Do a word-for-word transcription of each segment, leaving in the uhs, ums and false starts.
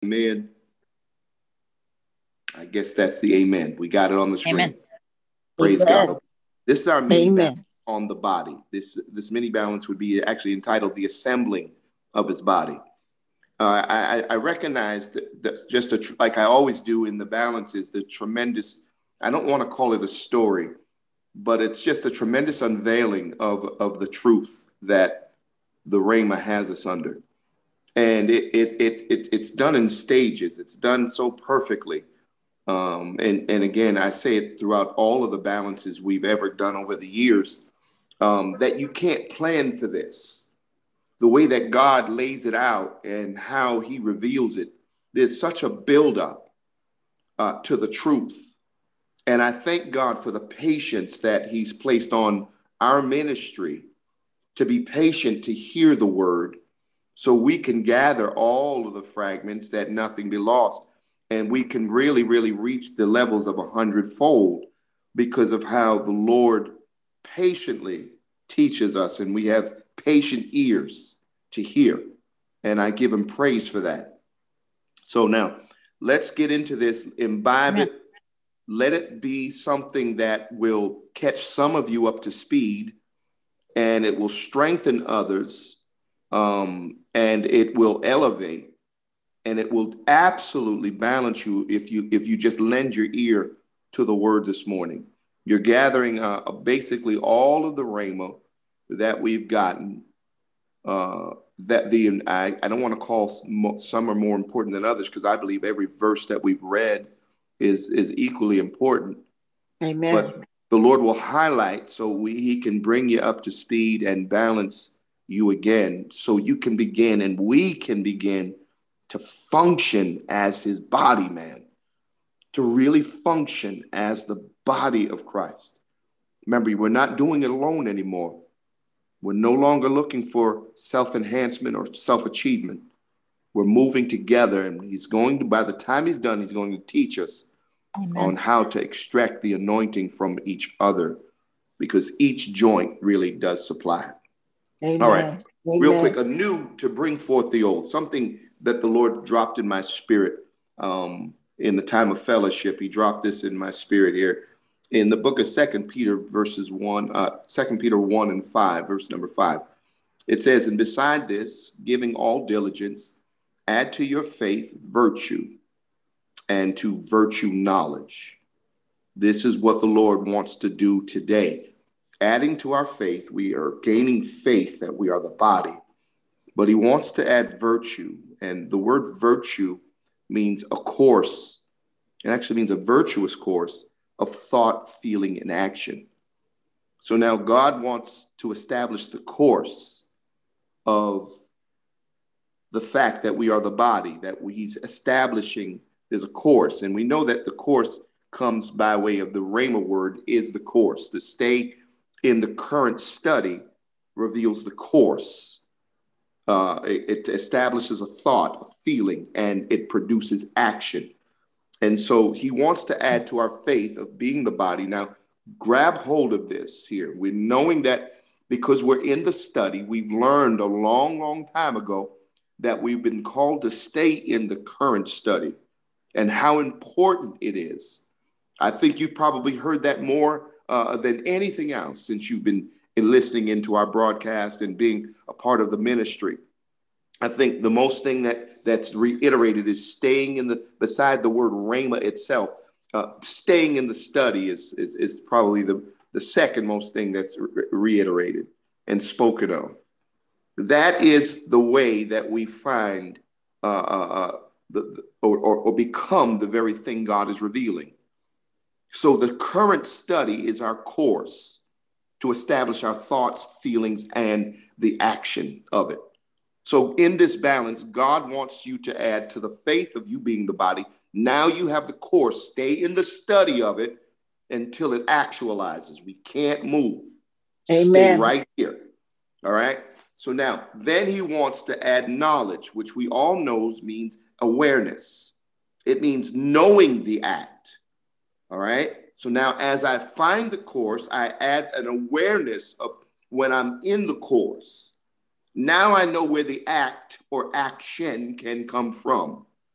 amen. I guess that's the amen. We got it on the screen. Amen. Praise Amen. God. This is our mini balance Amen. on the body. This this mini balance would be actually entitled "The Assembling of His Body." Uh, I, I recognize that, that just a, like I always do in the balance is the tremendous. I don't want to call it a story, but it's just a tremendous unveiling of of the truth that the Rhema has us under, and it it it, it it's done in stages. It's done so perfectly. Um, and, and again, I say it throughout all of the balances we've ever done over the years, um, that you can't plan for this. The way that God lays it out and how he reveals it, there's such a buildup uh, to the truth. And I thank God for the patience that he's placed on our ministry to be patient to hear the word so we can gather all of the fragments that nothing be lost. And we can really, really reach the levels of a hundredfold because of how the Lord patiently teaches us, and we have patient ears to hear. And I give him praise for that. So now let's get into this, imbibe Amen. it. Let it be something that will catch some of you up to speed, and it will strengthen others, um, and it will elevate. And it will absolutely balance you if you if you just lend your ear to the word this morning. You're gathering uh, basically all of the rhema that we've gotten. Uh, that the I, I don't want to call some are more important than others because I believe every verse that we've read is is equally important. Amen. But the Lord will highlight so we, he can bring you up to speed and balance you again, so you can begin and we can begin to function as his body, man, to really function as the body of Christ. Remember, we're not doing it alone anymore. We're no longer looking for self-enhancement or self-achievement. We're moving together, and he's going to, by the time he's done, he's going to teach us Amen. on how to extract the anointing from each other, because each joint really does supply. Amen. All right, Amen. real quick, anew to bring forth the old, something that the Lord dropped in my spirit um, in the time of fellowship. He dropped this in my spirit here in the book of Second Peter, verses one, uh, Second Peter one and five, verse number five. It says, "And beside this, giving all diligence, add to your faith virtue, and to virtue knowledge." This is what the Lord wants to do today. Adding to our faith, we are gaining faith that we are the body. But he wants to add virtue, and the word virtue means a course. It actually means a virtuous course of thought, feeling, and action. So now God wants to establish the course of the fact that we are the body, that he's establishing there's a course. And we know that the course comes by way of the Rhema word is the course. To stay in the current study reveals the course. Uh, it, it establishes a thought, a feeling, and it produces action. And so he wants to add to our faith of being the body. Now, grab hold of this here. We're knowing that because we're in the study, we've learned a long, long time ago that we've been called to stay in the current study and how important it is. I think you've probably heard that more uh, than anything else since you've been in listening into our broadcast and being a part of the ministry. I think the most thing that that's reiterated is staying in the, beside the word rhema itself, uh, staying in the study is, is, is probably the, the second most thing that's re- reiterated and spoken of. That is the way that we find uh, uh, the, the or, or, or become the very thing God is revealing. So the current study is our course to establish our thoughts, feelings, and the action of it. So in this balance, God wants you to add to the faith of you being the body. Now you have the course. Stay in the study of it until it actualizes. We can't move. Amen. Stay right here. All right. So now, then he wants to add knowledge, which we all knows means awareness. It means knowing the act. All right. So now as I find the course, I add an awareness of when I'm in the course. Now I know where the act or action can come from.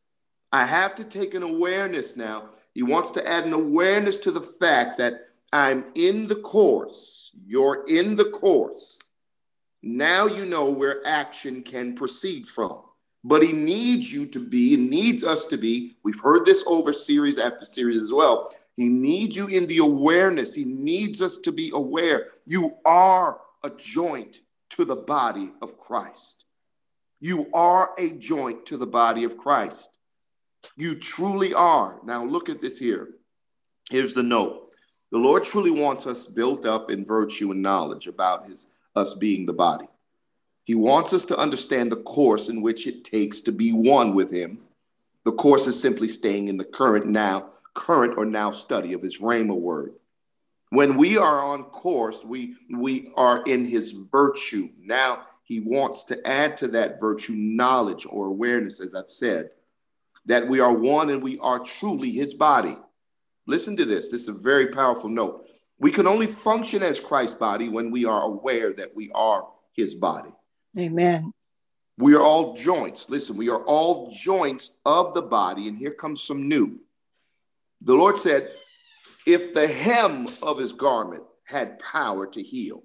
I have to take an awareness now. He wants to add an awareness to the fact that I'm in the course. You're in the course. Now you know where action can proceed from. But he needs you to be, and needs us to be, we've heard this over series after series as well. He needs you in the awareness. He needs us to be aware. You are a joint to the body of Christ. You are a joint to the body of Christ. You truly are. Now look at this here. Here's the note. The Lord truly wants us built up in virtue and knowledge about his us being the body. He wants us to understand the course in which it takes to be one with him. The course is simply staying in the current now, current or now study of his Rhema word. When we are on course, we, we are in his virtue. Now he wants to add to that virtue knowledge or awareness, as I've said, that we are one and we are truly his body. Listen to this. This is a very powerful note. We can only function as Christ's body when we are aware that we are his body. Amen. We are all joints. Listen, we are all joints of the body. And here comes some new. The Lord said, if the hem of his garment had power to heal.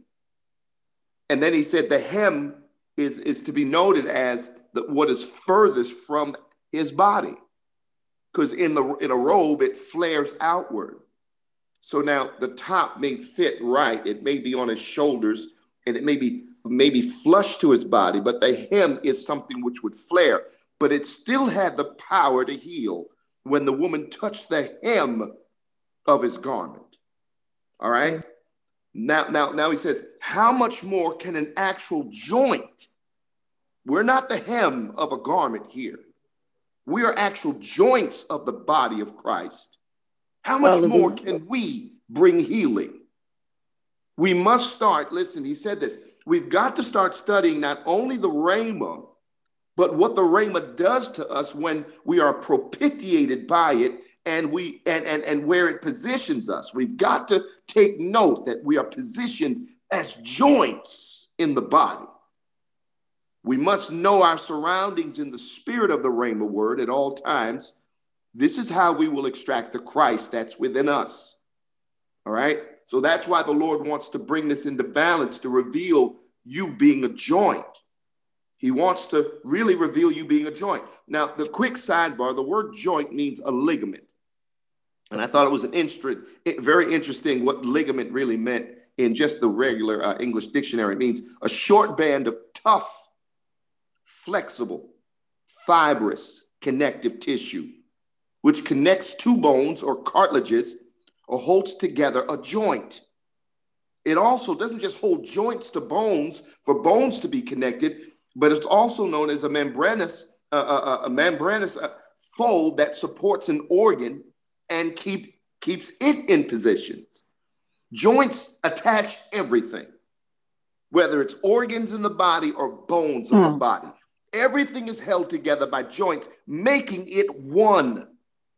And then he said the hem is, is to be noted as the, what is furthest from his body. Because in the in a robe, it flares outward. So now the top may fit right. It may be on his shoulders and it may be maybe flush to his body, but the hem is something which would flare. But it still had the power to heal when the woman touched the hem of his garment. All right. Now, now, now he says, how much more can an actual joint? We're not the hem of a garment here. We are actual joints of the body of Christ. How much Hallelujah. more can we bring healing? We must start, listen, he said this, we've got to start studying not only the Rhema, but what the Rhema does to us when we are propitiated by it and we and, and, and where it positions us. We've got to take note that we are positioned as joints in the body. We must know our surroundings in the spirit of the Rhema word at all times. This is how we will extract the Christ that's within us. All right. So that's why the Lord wants to bring this into balance, to reveal you being a joint. He wants to really reveal you being a joint. Now, the quick sidebar, the word joint means a ligament. And I thought it was an interest, very interesting what ligament really meant in just the regular uh, English dictionary. It means a short band of tough, flexible, fibrous, connective tissue, which connects two bones or cartilages or holds together a joint. It also doesn't just hold joints to bones for bones to be connected, but it's also known as a membranous, uh, uh, a membranous uh, fold that supports an organ and keep, keeps it in positions. Joints attach everything, whether it's organs in the body or bones of Hmm. the body. Everything is held together by joints, making it one.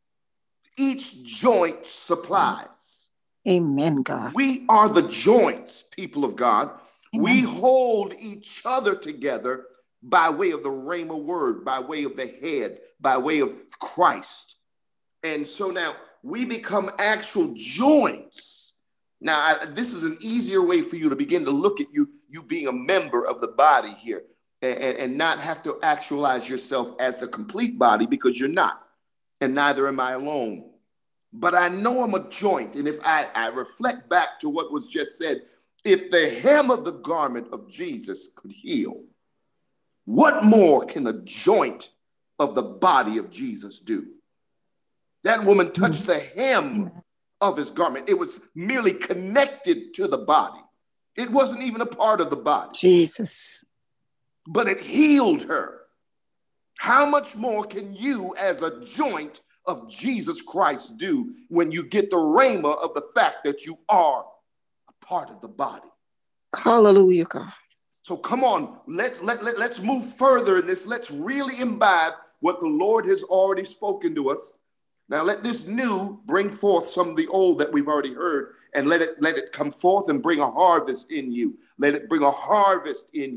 Each joint supplies. Amen, God. We are the joints, people of God. Amen. We hold each other together by way of the Rhema word, by way of the head, by way of Christ. And so now we become actual joints. Now, I, this is an easier way for you to begin to look at you, you being a member of the body here, and, and not have to actualize yourself as the complete body, because you're not, and neither am I alone. But I know I'm a joint. And if I, I reflect back to what was just said, if the hem of the garment of Jesus could heal, what more can the joint of the body of Jesus do? That woman touched the hem of his garment. It was merely connected to the body. It wasn't even a part of the body. Jesus. But it healed her. How much more can you as a joint of Jesus Christ do when you get the rhema of the fact that you are a part of the body? Hallelujah, God. So come on, let's, let, let, let's move further in this. Let's really imbibe what the Lord has already spoken to us. Now let this new bring forth some of the old that we've already heard, and let it, let it come forth and bring a harvest in you. Let it bring a harvest in you.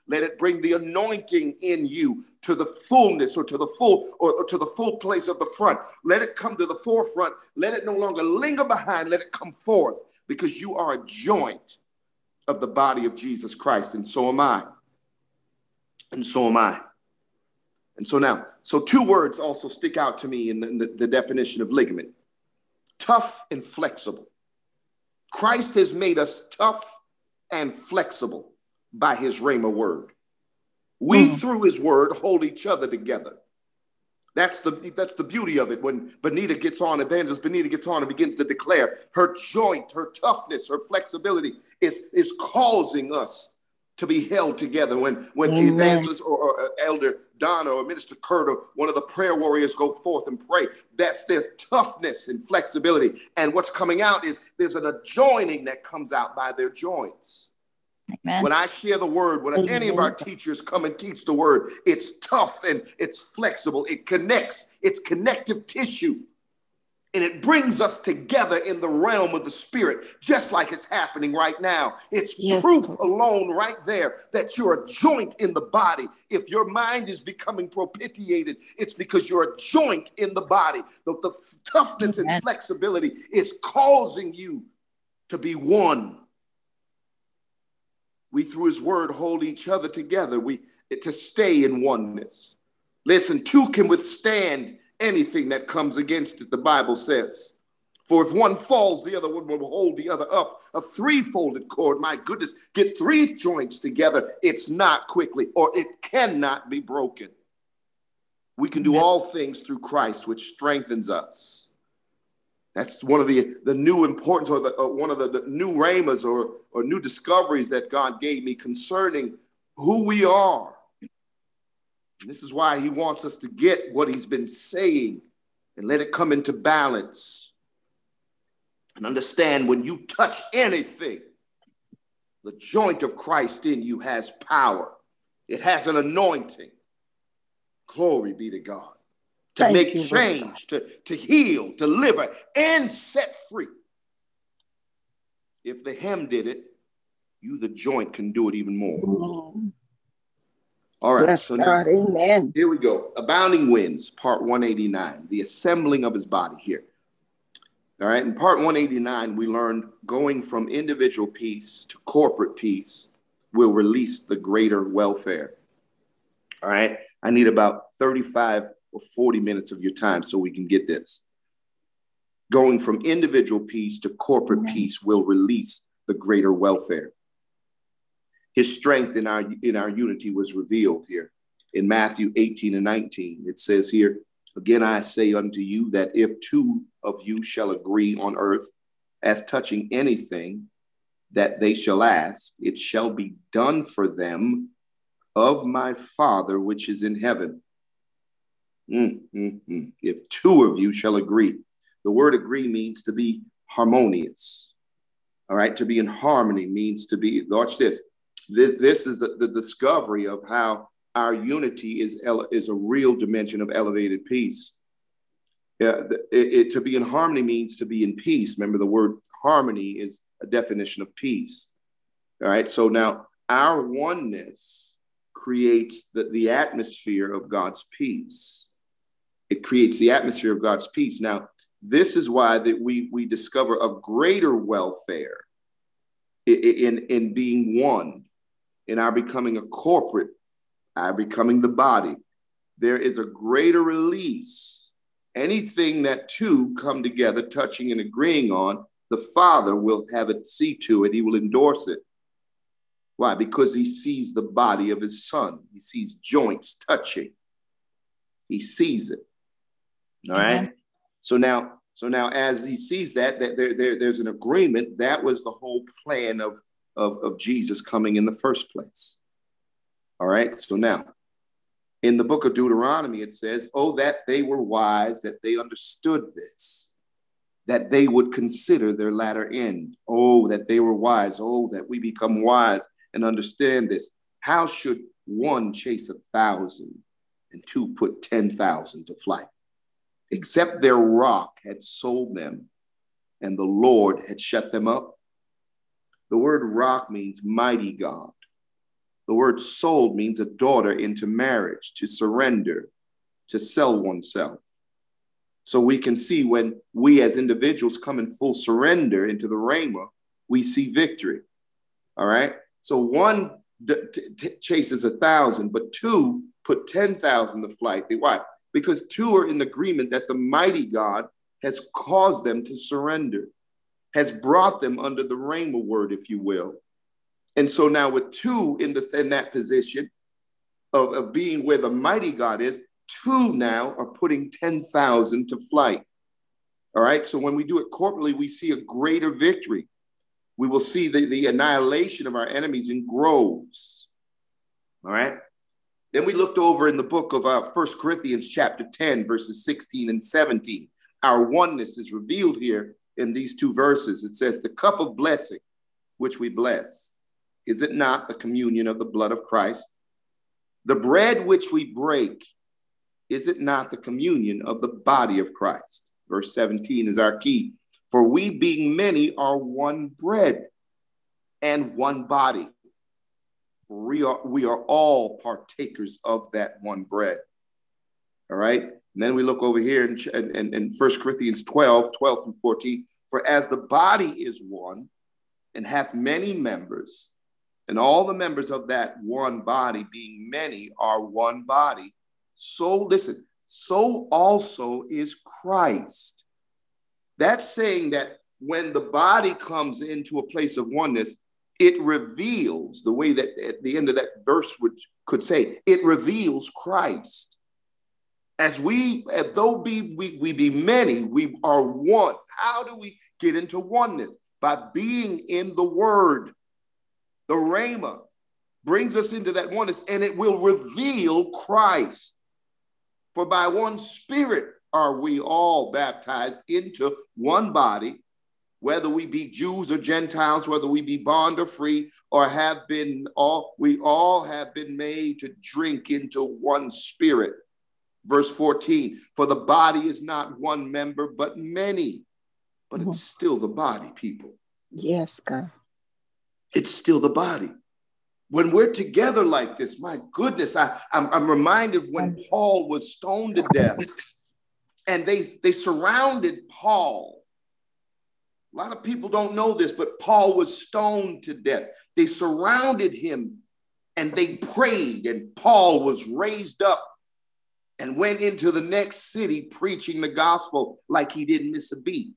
Let it bring the anointing in you to the fullness or to the full or, or to the full place of the front. Let it come to the forefront. Let it no longer linger behind. Let it come forth, because you are a joint of the body of Jesus Christ. And so am I. And so am I. And so now, so two words also stick out to me in the, in the, the definition of ligament: tough and flexible. Christ has made us tough and flexible by his Rhema word. We, mm. through his word, hold each other together. That's the, that's the beauty of it. When Benita gets on, Evangelist Benita gets on and begins to declare, her joint, her toughness, her flexibility is, is causing us to be held together. When, when Evangelist or, or Elder Donna or Minister Kurt or one of the prayer warriors go forth and pray, that's their toughness and flexibility. And what's coming out is there's an adjoining that comes out by their joints. Amen. When I share the word, when Amen. Any of our teachers come and teach the word, it's tough and it's flexible. It connects. It's connective tissue. And it brings us together in the realm of the spirit, just like it's happening right now. It's yes. proof alone right there that you're a joint in the body. If your mind is becoming propitiated, it's because you're a joint in the body. The, the toughness Amen. And flexibility is causing you to be one. We, through his word, hold each other together. We to stay in oneness. Listen, two can withstand anything that comes against it, the Bible says. For if one falls, the other one will hold the other up. A three-folded cord, my goodness, get three joints together, it's not quickly, or it cannot be broken. We can do all things through Christ, which strengthens us. That's one of the, the new importance, or the, uh, one of the, the new rhemas or, or new discoveries that God gave me concerning who we are. And this is why he wants us to get what he's been saying and let it come into balance. And understand, when you touch anything, the joint of Christ in you has power. It has an anointing. Glory be to God. To Thank make you, change, to, to heal, deliver, and set free. If the hem did it, you, the joint, can do it even more. Mm. All right. Bless so God, now, amen. Here we go. Abounding Winds, part one eighty-nine, the assembling of his body here. All right. In part one eighty-nine, we learned going from individual peace to corporate peace will release the greater welfare. All right. I need about thirty-five or forty minutes of your time so we can get this. Going from individual peace to corporate Amen. Peace will release the greater welfare. His strength in our, in our unity was revealed here in Matthew eighteen and nineteen. It says here, again, I say unto you that if two of you shall agree on earth as touching anything that they shall ask, it shall be done for them of my Father which is in heaven. Mm, mm, mm. If two of you shall agree. The word agree means to be harmonious. All right. To be in harmony means to be, watch this. This, this is the, the discovery of how our unity is, ele- is a real dimension of elevated peace. Yeah, the, it, it, to be in harmony means to be in peace. Remember, the word harmony is a definition of peace. All right. So now our oneness creates the, the atmosphere of God's peace. It creates the atmosphere of God's peace. Now, this is why that we, we discover a greater welfare in, in, in being one, in our becoming a corporate, our becoming the body. There is a greater release. Anything that two come together, touching and agreeing on, the Father will have it, see to it. He will endorse it. Why? Because he sees the body of his son. He sees joints touching. He sees it. All right. Mm-hmm. So now, so now, as he sees that, that there, there, there's an agreement. That was the whole plan of, of, of Jesus coming in the first place. All right. So now, in the book of Deuteronomy, it says, "Oh, that they were wise, that they understood this, that they would consider their latter end. Oh, that they were wise. Oh, that we become wise and understand this. How should one chase a thousand and two put ten thousand to flight? Except their rock had sold them and the Lord had shut them up." The word rock means mighty God. The word sold means a daughter into marriage, to surrender, to sell oneself. So we can see when we as individuals come in full surrender into the Rhema, we see victory. All right. So one d- t- chases a thousand, but two put ten thousand to flight. Why? Because two are in agreement that the mighty God has caused them to surrender, has brought them under the Rhema word, if you will. And so now with two in, the, in that position of, of being where the mighty God is, two now are putting ten thousand to flight. All right. So when we do it corporately, we see a greater victory. We will see the, the annihilation of our enemies in groves. All right. Then we looked over in the book of uh, First Corinthians chapter ten, verses sixteen and seventeen. Our oneness is revealed here in these two verses. It says, the cup of blessing, which we bless, is it not the communion of the blood of Christ? The bread which we break, is it not the communion of the body of Christ? Verse seventeen is our key. For we being many are one bread and one body. We are, we are all partakers of that one bread. All right. And then we look over here in, in, in First Corinthians twelve, twelve through fourteen. For as the body is one and hath many members, and all the members of that one body being many are one body, so listen, so also is Christ. That's saying that when the body comes into a place of oneness, it reveals, the way that at the end of that verse would, could say, it reveals Christ. As we, as though be, we, we be many, we are one. How do we get into oneness? By being in the word. The Rhema brings us into that oneness, and it will reveal Christ. For by one Spirit are we all baptized into one body, whether we be Jews or Gentiles, whether we be bond or free, or have been all, we all have been made to drink into one Spirit. Verse fourteen, for the body is not one member, but many, but mm-hmm. It's still the body, people. Yes, God. It's still the body. When we're together like this, my goodness, I, I'm, I'm reminded of when Paul was stoned to death, and they, they surrounded Paul. A lot of people don't know this, but Paul was stoned to death. They surrounded him and they prayed, and Paul was raised up and went into the next city preaching the gospel like he didn't miss a beat.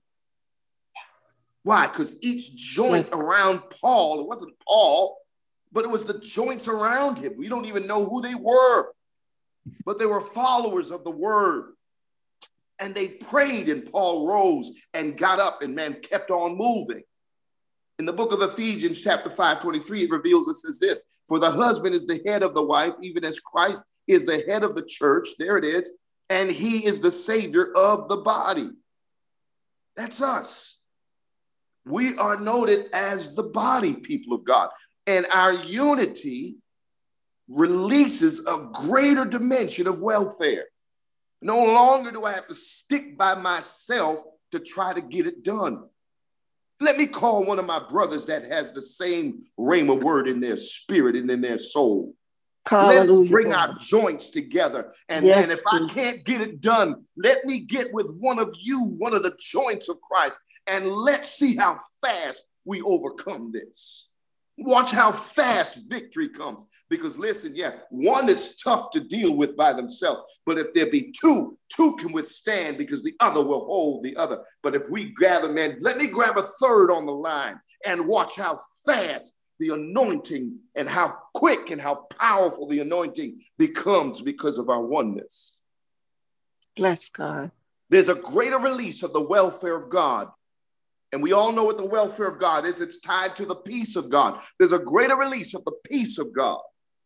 Why? Because each joint around Paul, it wasn't Paul, but it was the joints around him. We don't even know who they were, but they were followers of the word. And they prayed, and Paul rose and got up, and man kept on moving. In the book of Ephesians, chapter five, twenty-three, it reveals us as this: for the husband is the head of the wife, even as Christ is the head of the church. There it is. And he is the savior of the body. That's us. We are noted as the body, people of God. And our unity releases a greater dimension of welfare. No longer do I have to stick by myself to try to get it done. Let me call one of my brothers that has the same rhema word in their spirit and in their soul. Hallelujah. Let's bring our joints together. And, yes, and if Jesus. I can't get it done, let me get with one of you, one of the joints of Christ, and let's see how fast we overcome this. Watch how fast victory comes. Because listen, yeah, one, it's tough to deal with by themselves. But if there be two, two can withstand because the other will hold the other. But if we gather, man, let me grab a third on the line and watch how fast the anointing and how quick and how powerful the anointing becomes because of our oneness. Bless God. There's a greater release of the welfare of God. And we all know what the welfare of God is. It's tied to the peace of God. There's a greater release of the peace of God.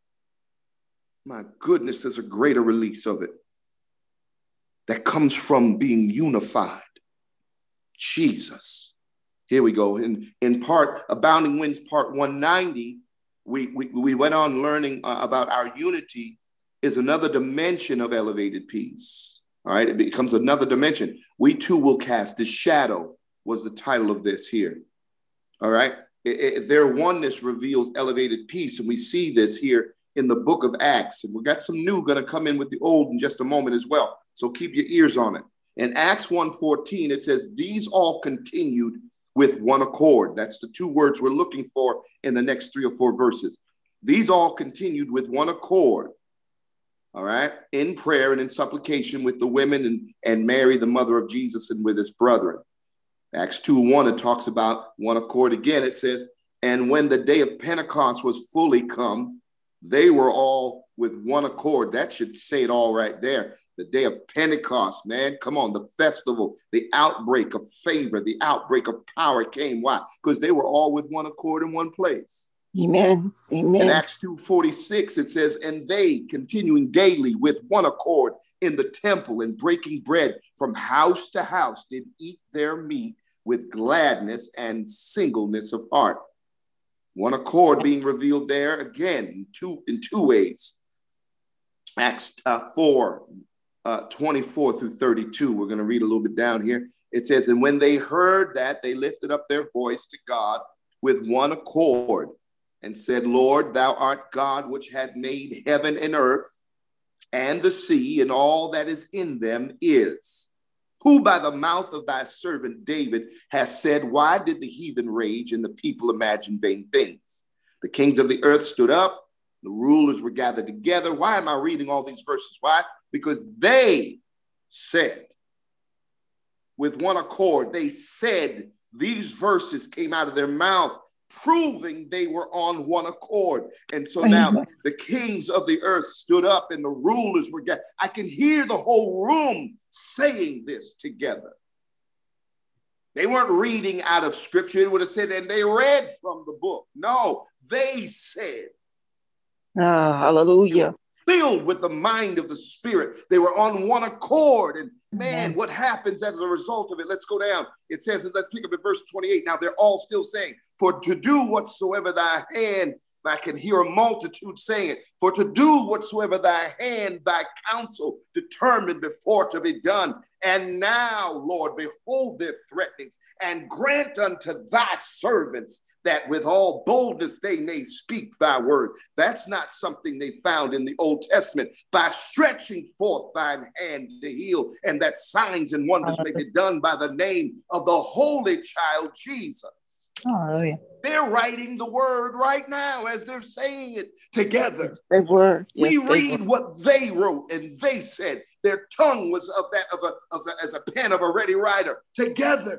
My goodness, there's a greater release of it that comes from being unified. Jesus. Here we go. In, in part, Abounding Winds, part one ninety, we, we, we went on learning uh, about our unity is another dimension of elevated peace. All right, it becomes another dimension. We too will cast the shadow was the title of this here. All right. It, it, their oneness reveals elevated peace. And we see this here in the book of Acts. And we got some new going to come in with the old in just a moment as well. So keep your ears on it. In Acts one fourteen, it says, these all continued with one accord. That's the two words we're looking for in the next three or four verses. These all continued with one accord, all right, in prayer and in supplication with the women and, and Mary, the mother of Jesus, and with his brethren. Acts two one, it talks about one accord again. It says, and when the day of Pentecost was fully come, they were all with one accord. That should say it all right there. The day of Pentecost, man, come on, the festival, the outbreak of favor, the outbreak of power came. Why? Because they were all with one accord in one place. Amen. Amen. In Acts two forty-six, it says, and they continuing daily with one accord in the temple and breaking bread from house to house did eat their meat with gladness and singleness of heart. One accord being revealed there again in two, in two ways. Acts uh, four, uh, twenty-four through thirty-two. We're going to read a little bit down here. It says, and when they heard that, they lifted up their voice to God with one accord and said, Lord, thou art God, which had made heaven and earth and the sea and all that is in them is, who by the mouth of thy servant David has said, why did the heathen rage and the people imagine vain things? The kings of the earth stood up, the rulers were gathered together. Why am I reading all these verses? Why? Because they said, with one accord, they said, these verses came out of their mouth, proving they were on one accord. And so now the kings of the earth stood up and the rulers were gathered. I can hear the whole room saying this together. They weren't reading out of scripture. It would have said, and they read from the book. No, they said. Ah, hallelujah. Filled with the mind of the Spirit. They were on one accord. And man, Amen. what happens as a result of it? Let's go down. It says, and let's pick up at verse twenty-eight. Now they're all still saying, for to do whatsoever thy hand, I can hear a multitude saying it, for to do whatsoever thy hand, thy counsel determined before to be done. And now, Lord, behold their threatenings, and grant unto thy servants that with all boldness they may speak thy word. That's not something they found in the Old Testament. By stretching forth thine hand to heal, and that signs and wonders may be done by the name of the Holy Child Jesus. Hallelujah. They're writing the word right now as they're saying it together. Yes, they were. Yes, we they read were. what they wrote and they said. Their tongue was of that of a, of a as a pen of a ready writer together.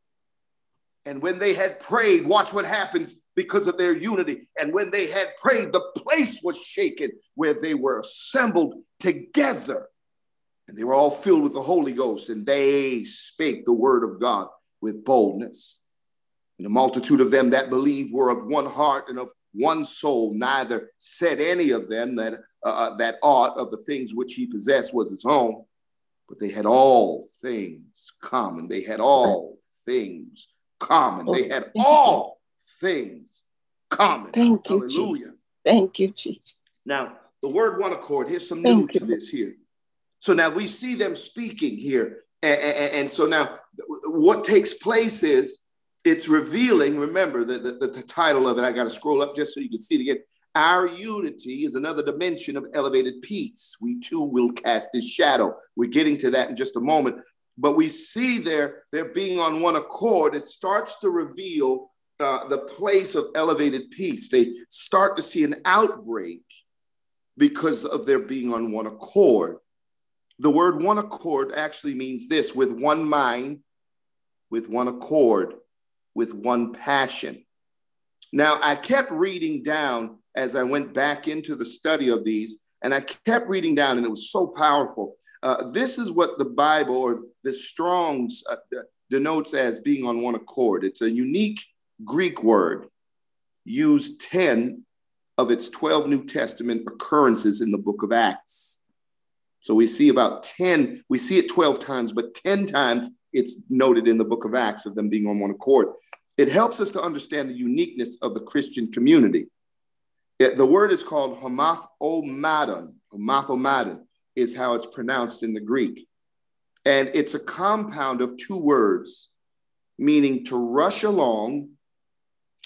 And when they had prayed, watch what happens because of their unity. And when they had prayed, the place was shaken where they were assembled together. And they were all filled with the Holy Ghost, and they spake the word of God with boldness. And the multitude of them that believed were of one heart and of one soul. Neither said any of them that, uh, that aught of the things which he possessed was his own, but they had all things common. They had all things common. They had all things common. Thank you, Hallelujah. Jesus. Thank you, Jesus. Now, the word one accord, here's some Thank new to you. this here. So now we see them speaking here. And, and, and so now what takes place is it's revealing, remember the, the, the title of it, I got to scroll up just so you can see it again. Our unity is another dimension of elevated peace. We too will cast his shadow. We're getting to that in just a moment. But we see there, they're being on one accord. It starts to reveal uh, the place of elevated peace. They start to see an outbreak because of their being on one accord. The word one accord actually means this: with one mind, with one accord, with one passion. Now, I kept reading down as I went back into the study of these, and I kept reading down, and it was so powerful. Uh, this is what the Bible or the Strong's uh, denotes as being on one accord. It's a unique Greek word, used ten of its twelve New Testament occurrences in the book of Acts. So we see about ten, we see it twelve times, but ten times it's noted in the book of Acts of them being on one accord. It helps us to understand the uniqueness of the Christian community. It, the word is called homathomadon. Homathomadon is how it's pronounced in the Greek. And it's a compound of two words, meaning to rush along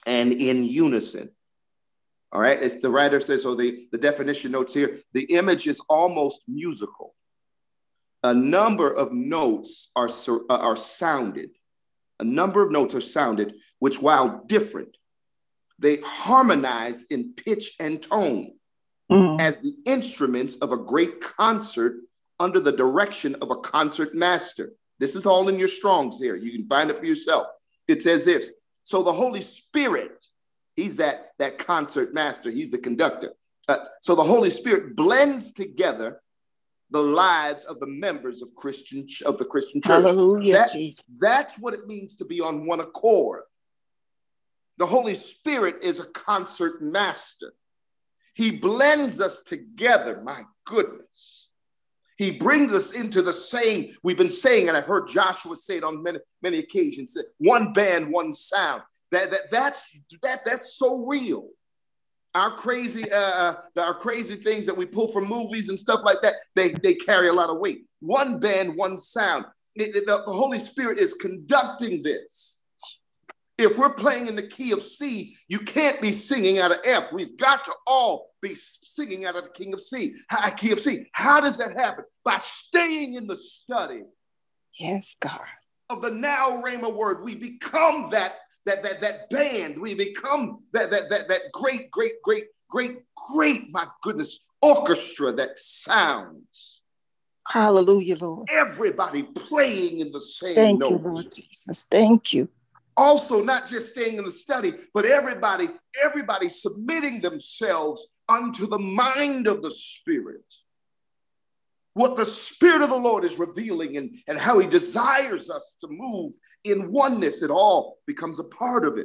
and in unison. All right. It's the writer says, so the, the definition notes here, the image is almost musical. A number of notes are, are sounded. A number of notes are sounded, which while different, they harmonize in pitch and tone mm. as the instruments of a great concert under the direction of a concert master. This is all in your Strongs here. You can find it for yourself. It says this. So the Holy Spirit, he's that, that concert master. He's the conductor. Uh, so the Holy Spirit blends together the lives of the members of Christian of the Christian church. Hallelujah, that, Jesus. That's what it means to be on one accord. The Holy Spirit is a concert master. He blends us together. My goodness. He brings us into the same, we've been saying, and I've heard Joshua say it on many, many occasions, one band, one sound. That, that, that's, that, that's so real. Our crazy, uh, our crazy things that we pull from movies and stuff like that, they, they carry a lot of weight. One band, one sound. It, it, the, the Holy Spirit is conducting this. If we're playing in the key of C, you can't be singing out of F. We've got to all be singing out of the king of C, key of C. How does that happen? By staying in the study. Yes, God. Of the now Rhema word, we become that That, that that band, we become that, that, that, that great, great, great, great, great, my goodness, orchestra that sounds. Hallelujah, Lord. Everybody playing in the same Thank notes. you, Lord Jesus. Thank you. Also, not just staying in the study, but everybody, everybody submitting themselves unto the mind of the Spirit. What the Spirit of the Lord is revealing and, and how he desires us to move in oneness, it all becomes a part of it.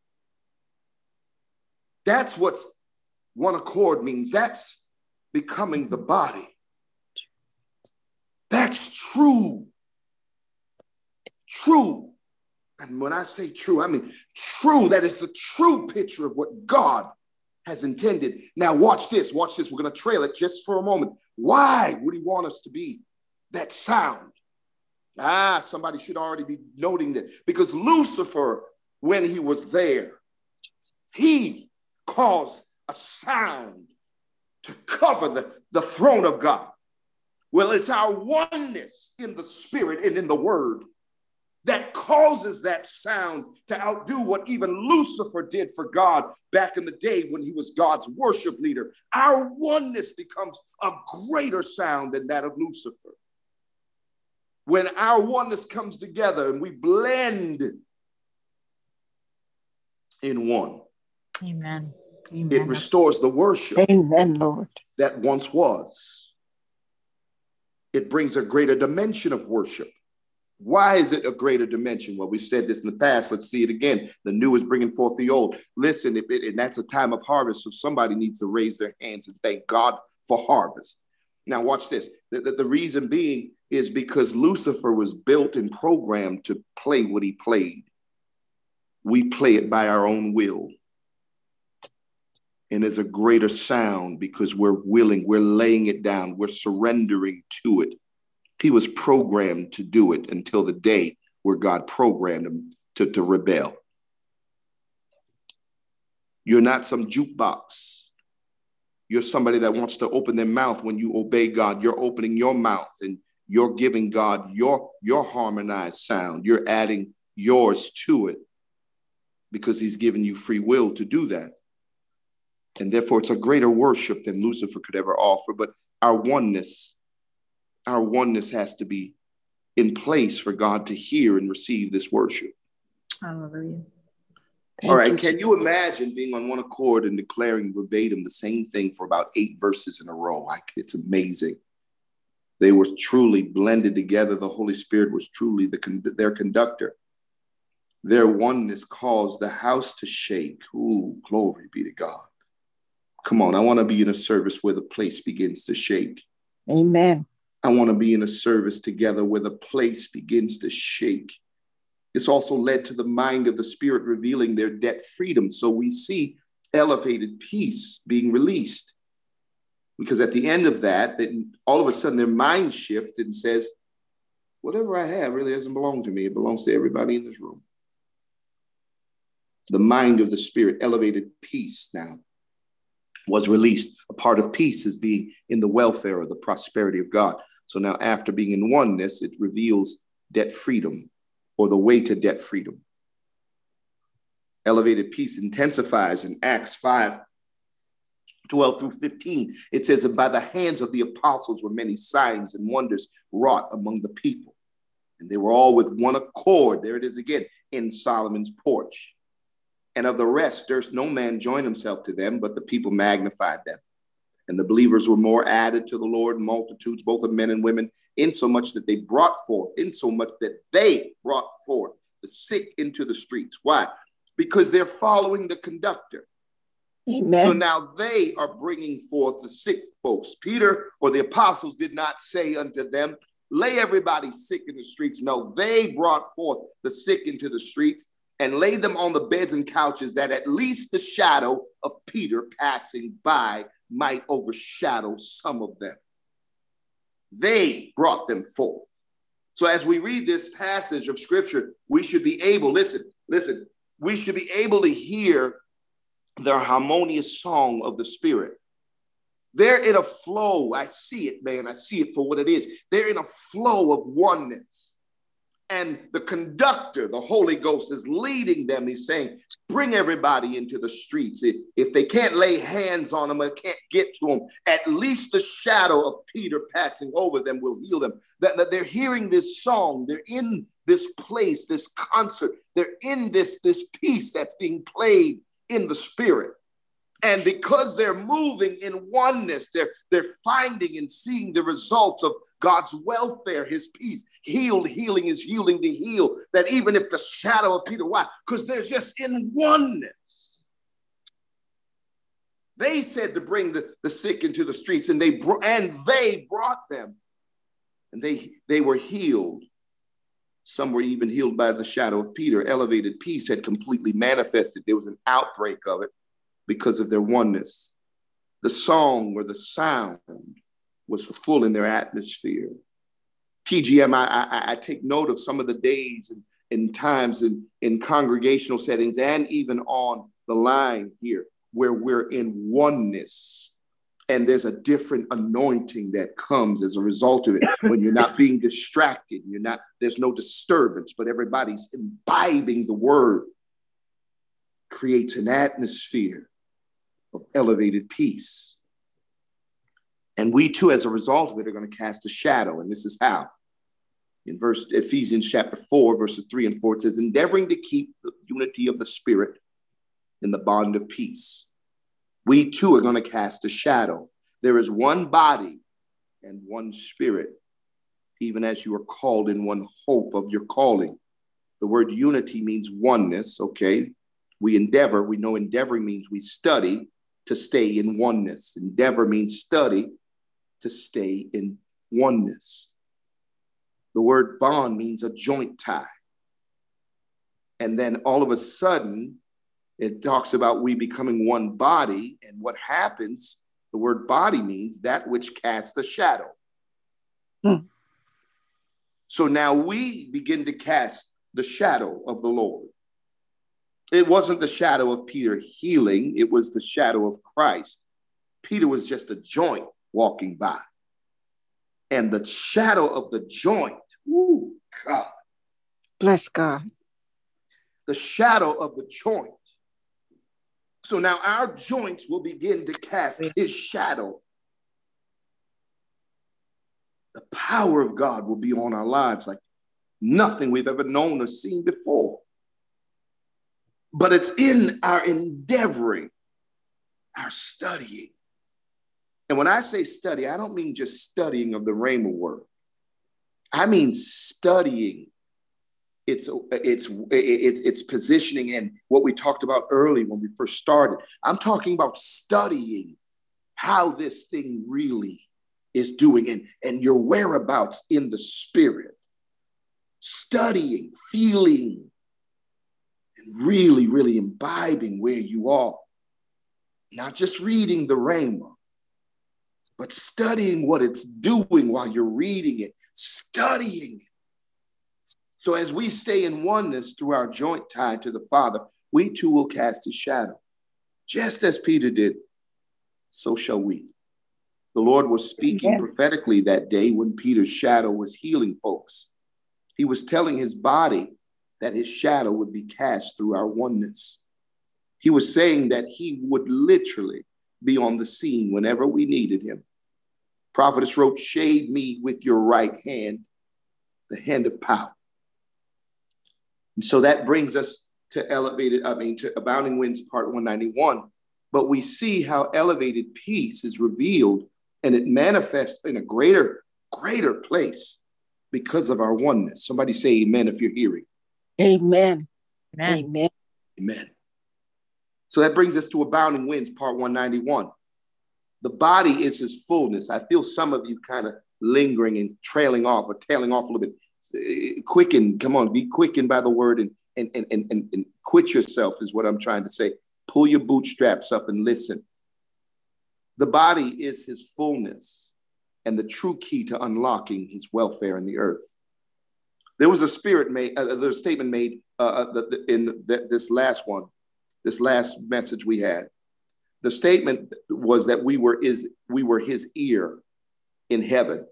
That's what one accord means. That's becoming the body. That's true. True. And when I say true, I mean true. That is the true picture of what God has intended. Now watch this, watch this. We're going to trail it just for a moment. Why would he want us to be that sound? Ah, somebody should already be noting that. Because Lucifer, when he was there, he caused a sound to cover the, the throne of God. Well, it's our oneness in the Spirit and in the Word that causes that sound to outdo what even Lucifer did for God back in the day when he was God's worship leader. Our oneness becomes a greater sound than that of Lucifer. When our oneness comes together and we blend in one. Amen. Amen. It restores the worship. Amen, Lord. That once was. It brings a greater dimension of worship. Why is it a greater dimension? Well, we've said this in the past. Let's see it again. The new is bringing forth the old. Listen, if it, and that's a time of harvest, so somebody needs to raise their hands and thank God for harvest. Now, watch this. The, the, the reason being is because Lucifer was built and programmed to play what he played. We play it by our own will. And there's a greater sound because we're willing, we're laying it down, we're surrendering to it. He was programmed to do it until the day where God programmed him to, to rebel. You're not some jukebox. You're somebody that wants to open their mouth when you obey God. You're opening your mouth and you're giving God your, your harmonized sound. You're adding yours to it because he's given you free will to do that. And therefore, it's a greater worship than Lucifer could ever offer. But our oneness Our oneness has to be in place for God to hear and receive this worship. Hallelujah. All right. Can you imagine being on one accord and declaring verbatim the same thing for about eight verses in a row? Like, it's amazing. They were truly blended together. The Holy Spirit was truly the their conductor. Their oneness caused the house to shake. Ooh, glory be to God. Come on. I want to be in a service where the place begins to shake. Amen. I want to be in a service together where the place begins to shake. This also led to the mind of the Spirit revealing their debt freedom. So we see elevated peace being released. Because at the end of that, then all of a sudden their mind shifted and says, whatever I have really doesn't belong to me. It belongs to everybody in this room. The mind of the Spirit, elevated peace now was released. A part of peace is being in the welfare or the prosperity of God. So now after being in oneness, it reveals debt freedom or the way to debt freedom. Elevated peace intensifies in Acts five, twelve through fifteen. It says, and by the hands of the apostles were many signs and wonders wrought among the people. And they were all with one accord. There it is again, in Solomon's porch. And of the rest, durst no man join himself to them, but the people magnified them. And the believers were more added to the Lord, multitudes, both of men and women, insomuch that they brought forth, insomuch that they brought forth the sick into the streets. Why? Because they're following the conductor. Amen. So now they are bringing forth the sick folks. Peter or the apostles did not say unto them, lay everybody sick in the streets. No, they brought forth the sick into the streets and laid them on the beds and couches, that at least the shadow of Peter passing by might overshadow some of them. They brought them forth. So as we read this passage of scripture, we should be able, listen, listen, we should be able to hear the harmonious song of the Spirit. They're in a flow. I see it, man. I see it for what it is. They're in a flow of oneness. And the conductor, the Holy Ghost, is leading them. He's saying, bring everybody into the streets. If, if they can't lay hands on them or can't get to them, at least the shadow of Peter passing over them will heal them. That, that they're hearing this song. They're in this place, this concert. They're in this, this piece that's being played in the Spirit. And because they're moving in oneness, they're, they're finding and seeing the results of God's welfare, his peace. Healed, healing is yielding to heal. That even if the shadow of Peter, why? Because they're just in oneness. They said to bring the, the sick into the streets, and they br- and they brought them. And they, they were healed. Some were even healed by the shadow of Peter. Elevated peace had completely manifested. There was an outbreak of it because of their oneness. The song or the sound was full in their atmosphere. T G M, I, I, I take note of some of the days and, and times in, in congregational settings and even on the line here where we're in oneness. And there's a different anointing that comes as a result of it when you're not being distracted. You're not, there's no disturbance, but everybody's imbibing the word. Creates an atmosphere of elevated peace. And we too, as a result of it, are going to cast a shadow. And this is how. In verse Ephesians chapter four, verses three and four, it says, endeavoring to keep the unity of the Spirit in the bond of peace. We too are going to cast a shadow. There is one body and one Spirit, even as you are called in one hope of your calling. The word unity means oneness, okay? We endeavor, we know endeavoring means we study to stay in oneness. Endeavor means study to stay in oneness. The word bond means a joint tie. And then all of a sudden, it talks about we becoming one body. And what happens, the word body means that which casts a shadow. Hmm. So now we begin to cast the shadow of the Lord. It wasn't the shadow of Peter healing. It was the shadow of Christ. Peter was just a joint walking by. And the shadow of the joint, ooh, God. Bless God. The shadow of the joint. So now our joints will begin to cast his shadow. The power of God will be on our lives like nothing we've ever known or seen before. But it's in our endeavoring, our studying. And when I say study, I don't mean just studying of the Rhema word. I mean studying its, its, its, its positioning and what we talked about early when we first started. I'm talking about studying how this thing really is doing and, and your whereabouts in the Spirit. Studying, feeling, and really, really imbibing where you are. Not just reading the Rhema, but studying what it's doing while you're reading it, studying it. So as we stay in oneness through our joint tie to the Father, we too will cast his shadow. Just as Peter did, so shall we. The Lord was speaking Amen. prophetically that day when Peter's shadow was healing folks. He was telling his body that his shadow would be cast through our oneness. He was saying that he would literally be on the scene whenever we needed him. Prophetess wrote, shade me with your right hand, the hand of power. And so that brings us to elevated, I mean, to Abounding Winds part one ninety-one. But we see how elevated peace is revealed and it manifests in a greater, greater place because of our oneness. Somebody say amen if you're hearing. Amen. Amen. Amen. Amen. So that brings us to Abounding Winds part one ninety-one. The body is his fullness. I feel some of you kind of lingering and trailing off or tailing off a little bit. Quicken, come on, be quickened by the word and, and, and, and, and quit yourself is what I'm trying to say. Pull your bootstraps up and listen. The body is his fullness and the true key to unlocking his welfare in the earth. There was a spirit made, uh, there's a statement made uh, the, the, in the, this last one, this last message we had. The statement was that we were is we were his ear in heaven.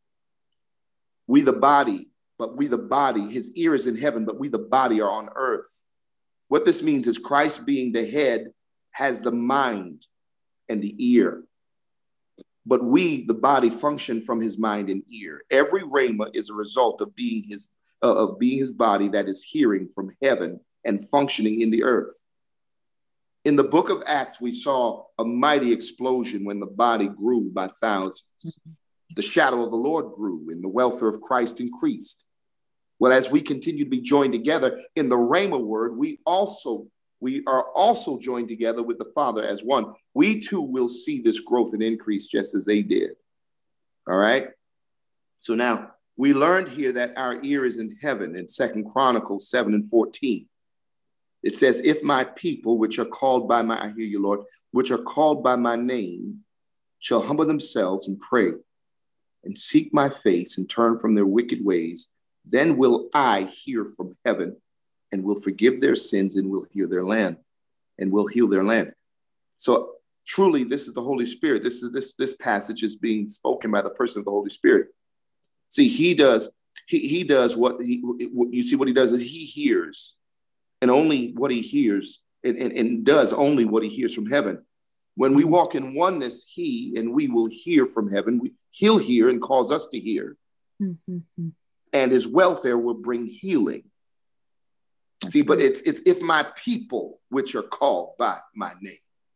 We the body, but we the body, his ear is in heaven, but we the body are on earth. What this means is Christ being the head has the mind and the ear. But we, the body, function from his mind and ear. Every rhema is a result of being his uh, of being his body that is hearing from heaven and functioning in the earth. In the book of Acts, we saw a mighty explosion when the body grew by thousands. The shadow of the Lord grew and the welfare of Christ increased. Well, as we continue to be joined together in the Rhema word, we also we are also joined together with the Father as one. We too will see this growth and increase just as they did. All right. So now we learned here that our ear is in heaven in Second Chronicles seven and fourteen. It says, if my people, which are called by my, I hear you, Lord, which are called by my name, shall humble themselves and pray and seek my face and turn from their wicked ways, then will I hear from heaven and will forgive their sins and will heal their land and will heal their land. So truly, this is the Holy Spirit. This is this, this passage is being spoken by the person of the Holy Spirit. See, he does, he, he does what he, you see what he does is he hears. And only what he hears and, and, and does only what he hears from heaven. When we walk in oneness, he and we will hear from heaven. We, he'll hear and cause us to hear. Mm-hmm. And his welfare will bring healing. That's See, right. But it's it's if my people, which are called by my name,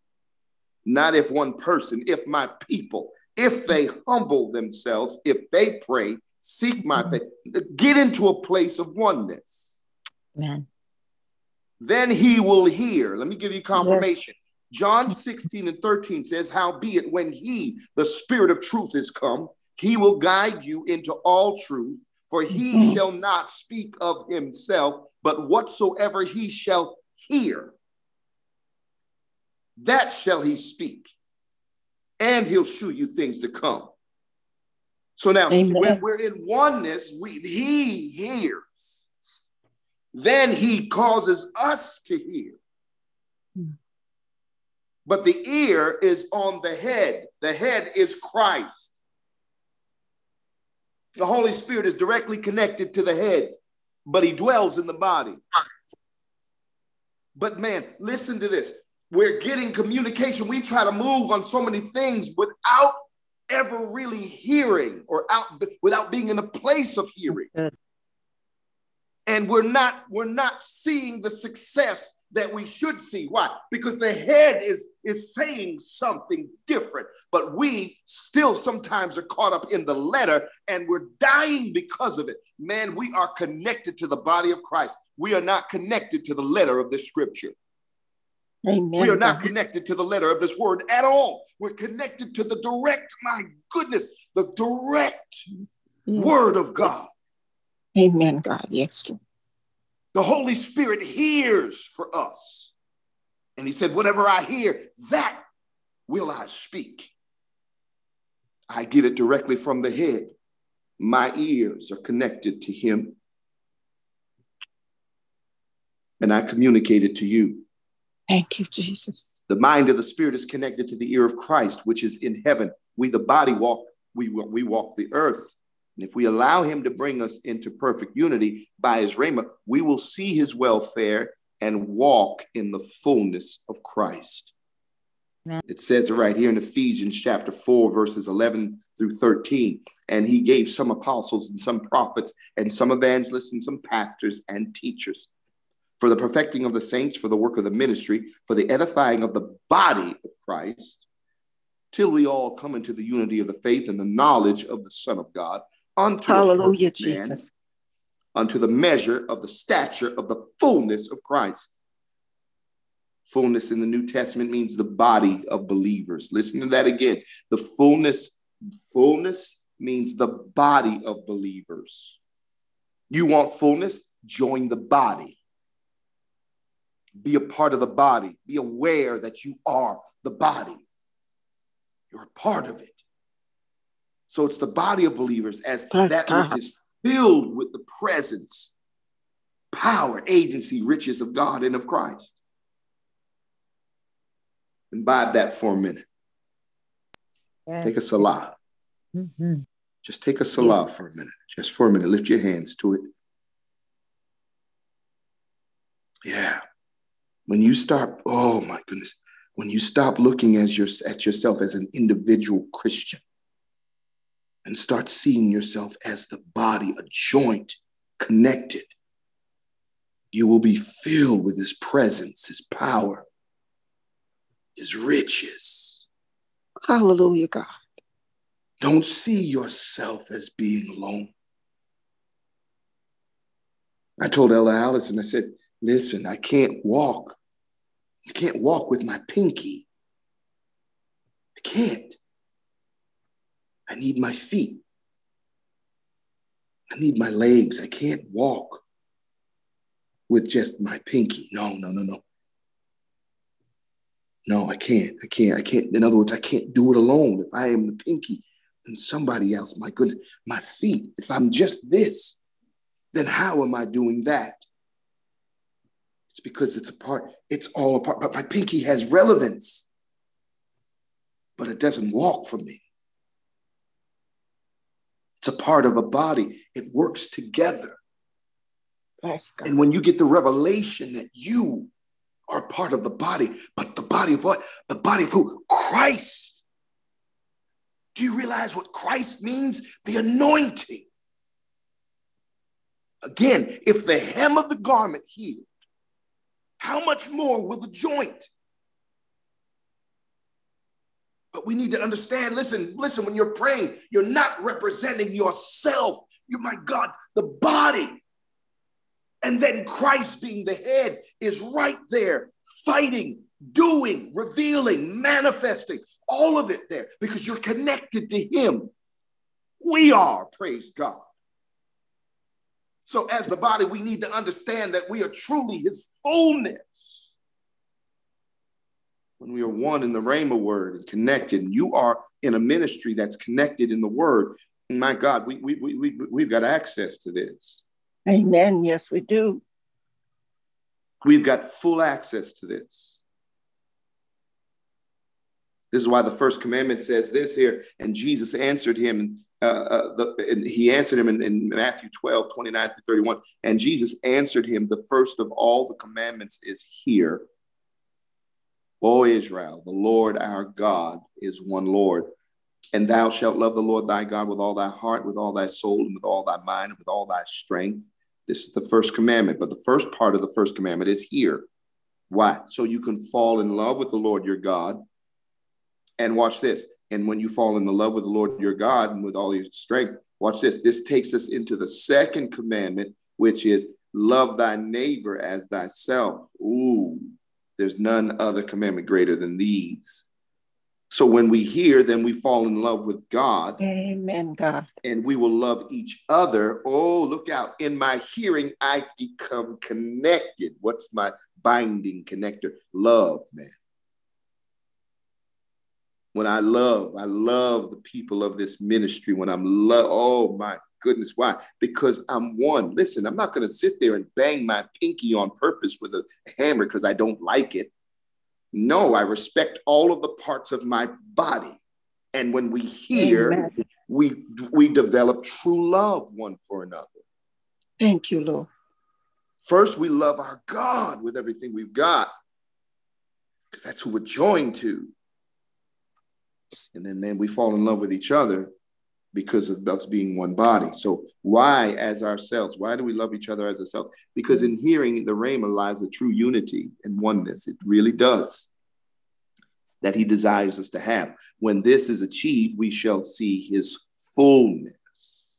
not if one person, if my people, if they humble themselves, if they pray, seek my face, get into a place of oneness. Amen. Then he will hear. Let me give you confirmation. Yes. John sixteen and thirteen says, howbeit when he, the Spirit of truth, is come, he will guide you into all truth, for he mm-hmm. shall not speak of himself, but whatsoever he shall hear, that shall he speak, and he'll shew you things to come. So now, Amen. When we're in oneness, we, he hears. Then he causes us to hear. But the ear is on the head. The head is Christ. The Holy Spirit is directly connected to the head, but he dwells in the body. But man, listen to this. We're getting communication. We try to move on so many things without ever really hearing or out without being in a place of hearing. And we're not, we're not seeing the success that we should see. Why? Because the head is, is saying something different, but we still sometimes are caught up in the letter and we're dying because of it. Man, we are connected to the body of Christ. We are not connected to the letter of the scripture. Amen. We are not connected to the letter of this word at all. We're connected to the direct, my goodness, the direct yes. word of God. Amen, God. Yes. The Holy Spirit hears for us. And he said, whatever I hear, that will I speak. I get it directly from the head. My ears are connected to him. and I communicate it to you. Thank you, Jesus. The mind of the spirit is connected to the ear of Christ, which is in heaven. We, the body, walk, we, we walk the earth. And if we allow him to bring us into perfect unity by his rhema, we will see his welfare and walk in the fullness of Christ. Amen. It says it right here in Ephesians chapter four, verses eleven through thirteen. And he gave some apostles and some prophets and some evangelists and some pastors and teachers for the perfecting of the saints, for the work of the ministry, for the edifying of the body of Christ, till we all come into the unity of the faith and the knowledge of the Son of God, unto Hallelujah, a perfect man, Jesus. unto the measure of the stature of the fullness of Christ. Fullness in the New Testament means the body of believers. Listen to that again. The fullness, fullness means the body of believers. You want fullness? Join the body. Be a part of the body. Be aware that you are the body. You're a part of it. So it's the body of believers as Bless that God. which is filled with the presence, power, agency, riches of God and of Christ. Imbibe that for a minute. Yes. Take a salah. Mm-hmm. Just take a salah Yes. for a minute. Just for a minute. Lift your hands to it. Yeah. When you start, oh my goodness, when you stop looking as your, at yourself as an individual Christian and start seeing yourself as the body, a joint, connected, you will be filled with his presence, his power, his riches. Hallelujah, God. Don't see yourself as being alone. I told Ella Allison, I said, listen, I can't walk. I can't walk with my pinky. I can't. I need my feet. I need my legs. I can't walk with just my pinky. No, no, no, no. No, I can't. I can't. I can't. In other words, I can't do it alone. If I am the pinky, then somebody else, my goodness, my feet. If I'm just this, then how am I doing that? It's because it's a part, it's all a part, but my pinky has relevance, but it doesn't walk for me. It's a part of a body. It works together. Bless God. And when you get the revelation that you are part of the body, but the body of what? The body of who? Christ. Do you realize what Christ means? The anointing. Again, if the hem of the garment healed, how much more will the joint? But we need to understand, listen, listen, when you're praying, you're not representing yourself. You, my God, the body. And then Christ being the head is right there, fighting, doing, revealing, manifesting, all of it there, because you're connected to him. We are, praise God. So as the body, we need to understand that we are truly his fullness. When we are one in the Rhema word and connected, and you are in a ministry that's connected in the word, my God, we, we, we, we, we've got access to this. Amen. Yes, we do. We've got full access to this. This is why the first commandment says this here, and Jesus answered him, uh, uh, the, and he answered him in, in Matthew twelve, twenty-nine through thirty-one, and Jesus answered him, the first of all the commandments is here. O Israel, the Lord our God is one Lord, and thou shalt love the Lord thy God with all thy heart, with all thy soul, and with all thy mind, and with all thy strength. This is the first commandment, but the first part of the first commandment is here. Why? So you can fall in love with the Lord your God. And watch this. And when you fall in the love with the Lord your God and with all your strength, watch this. This takes us into the second commandment, which is love thy neighbor as thyself. Ooh, there's none other commandment greater than these. So when we hear, then we fall in love with God. Amen, God. And we will love each other. Oh, look out. In my hearing, I become connected. What's my binding connector? Love, man. When I love, I love the people of this ministry. When I'm love, oh my goodness. Why? Because I'm one. Listen, I'm not going to sit there and bang my pinky on purpose with a hammer because I don't like it. No, I respect all of the parts of my body. And when we hear, Amen. we we develop true love one for another. Thank you, Lord. First, we love our God with everything we've got, because that's who we're joined to. And then, man, we fall in love with each other because of us being one body. So why as ourselves? Why do we love each other as ourselves? Because in hearing the Rhema lies the true unity and oneness. It really does. That he desires us to have. When this is achieved, we shall see his fullness.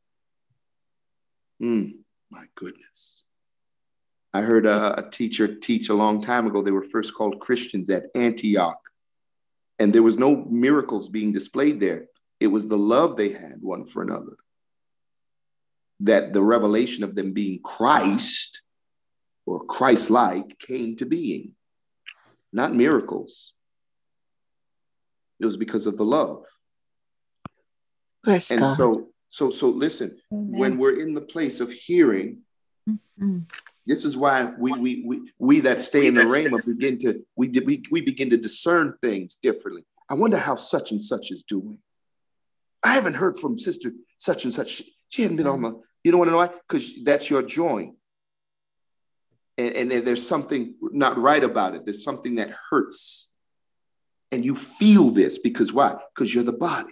Mm, my goodness. I heard a, a teacher teach a long time ago. They were first called Christians at Antioch. And there was no miracles being displayed there. It was the love they had one for another. That the revelation of them being Christ or Christ-like came to being. Not miracles. It was because of the love. Bless and God. so, so, so listen, Amen. when we're in the place of hearing, Mm-hmm. this is why we we we we that stay in the rhema begin to we did we we begin to discern things differently. I wonder how such and such is doing. I haven't heard from sister such and such. She hadn't been on my. You don't want to know why? Because that's your joint, and, and there's something not right about it. There's something that hurts, and you feel this because why? Because you're the body.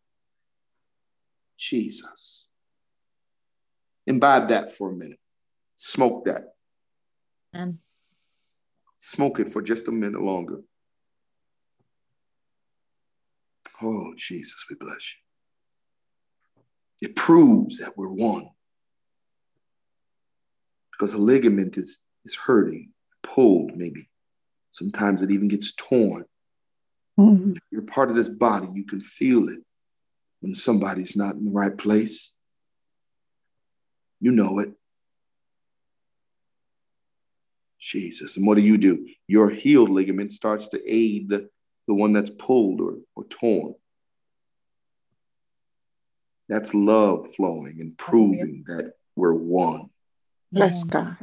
Jesus, imbibe that for a minute. Smoke that. And Smoke it for just a minute longer. Oh, Jesus, we bless you. It proves that we're one. Because a ligament is, is hurting, pulled maybe. Sometimes it even gets torn. Mm-hmm. If you're part of this body, you can feel it when somebody's not in the right place. You know it. Jesus. And what do you do? Your healed ligament starts to aid the, the one that's pulled or, or torn. That's love flowing and proving that we're one. Bless God.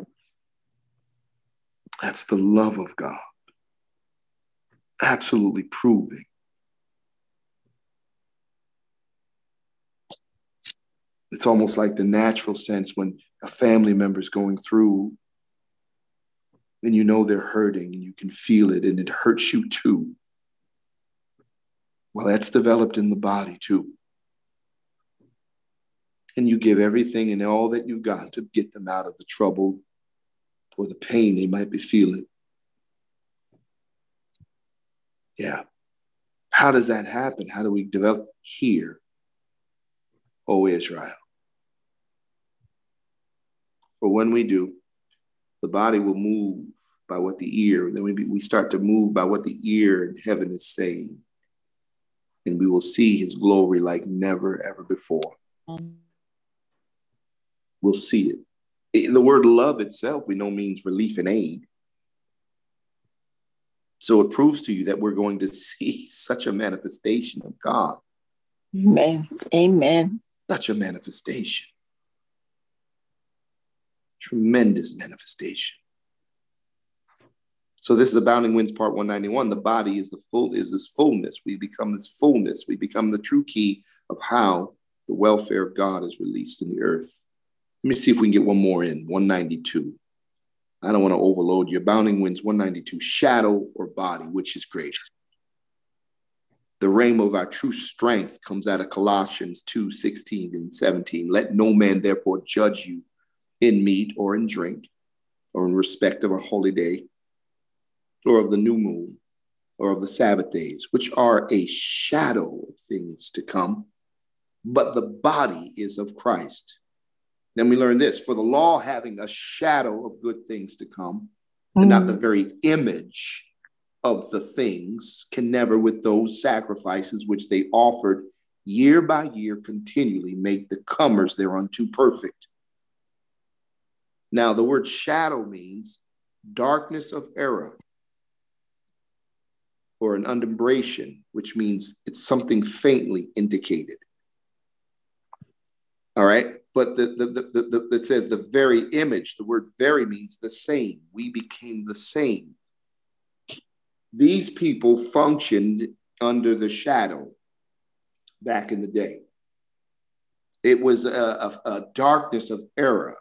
That's the love of God. Absolutely proving. It's almost like the natural sense when a family member is going through and you know they're hurting and you can feel it and it hurts you too. Well, that's developed in the body too. And you give everything and all that you've got to get them out of the trouble or the pain they might be feeling. Yeah. How does that happen? How do we develop? Here, O Israel. For when we do, the body will move by what the ear, then we, we start to move by what the ear in heaven is saying. And we will see his glory like never, ever before. We'll see it. it. The word love itself, we know, means relief and aid. So it proves to you that we're going to see such a manifestation of God. Amen. Amen. Such a manifestation. Tremendous manifestation. So this is Abounding Winds Part one ninety-one. The body is the full, is this fullness. We become this fullness. We become the true key of how the welfare of God is released in the earth. Let me see if we can get one more in. one ninety-two. I don't want to overload you. Abounding Winds one ninety-two. Shadow or body, which is greater? The rhema of our true strength comes out of Colossians two sixteen and seventeen. Let no man therefore judge you in meat or in drink, or in respect of a holy day, or of the new moon, or of the Sabbath days, which are a shadow of things to come, but the body is of Christ. Then we learn this, for the law having a shadow of good things to come, and not the very image of the things, can never with those sacrifices which they offered year by year continually make the comers thereunto perfect. Now, the word shadow means darkness of error, or an adumbration, which means it's something faintly indicated. All right. But the, the, the, the, the, it says the very image, the word very means the same. We became the same. These people functioned under the shadow back in the day. It was a, a, a darkness of error.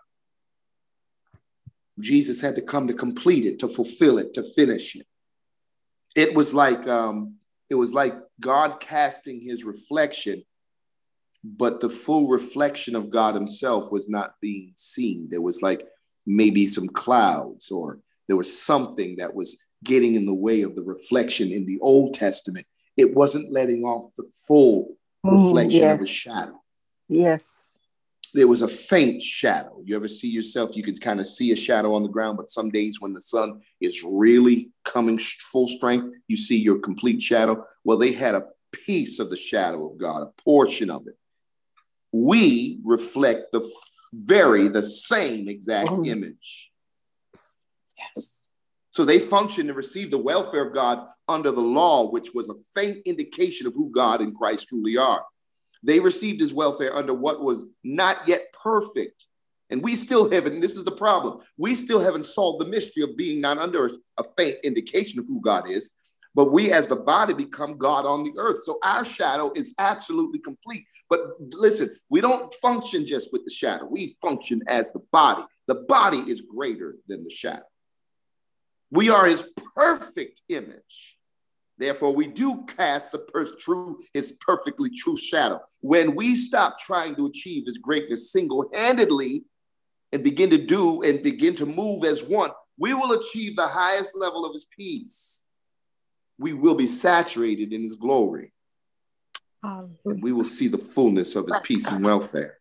Jesus had to come to complete it, to fulfill it, to finish it. It was like um, it was like God casting his reflection, but the full reflection of God himself was not being seen. There was like maybe some clouds, or there was something that was getting in the way of the reflection in the Old Testament. It wasn't letting off the full reflection mm, yes. of the shadow. Yes. There was a faint shadow. You ever see yourself, you can kind of see a shadow on the ground, but some days when the sun is really coming full strength, you see your complete shadow. Well, they had a piece of the shadow of God, a portion of it. We reflect the very, the same exact oh. image. Yes. So they functioned and received the welfare of God under the law, which was a faint indication of who God and Christ truly are. They received his welfare under what was not yet perfect. And we still haven't, this is the problem, we still haven't solved the mystery of being not under a faint indication of who God is, but we as the body become God on the earth. So our shadow is absolutely complete. But listen, we don't function just with the shadow. We function as the body. The body is greater than the shadow. We are his perfect image. Therefore, we do cast the per- true, his perfectly true shadow. When we stop trying to achieve his greatness single-handedly and begin to do and begin to move as one, we will achieve the highest level of his peace. We will be saturated in his glory. Hallelujah. And we will see the fullness of his Bless peace God. And welfare.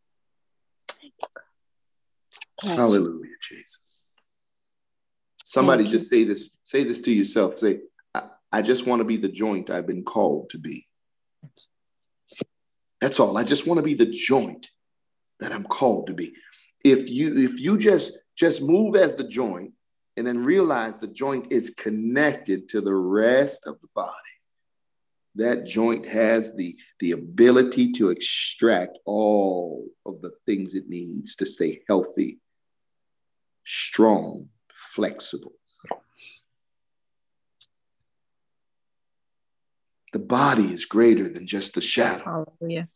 Bless Hallelujah, you. Jesus. Somebody just say this, say this to yourself. Say, I just want to be the joint I've been called to be. That's all. I just want to be the joint that I'm called to be. If you if you just just move as the joint and then realize the joint is connected to the rest of the body, that joint has the, the ability to extract all of the things it needs to stay healthy, strong, flexible. The body is greater than just the shadow. Hallelujah.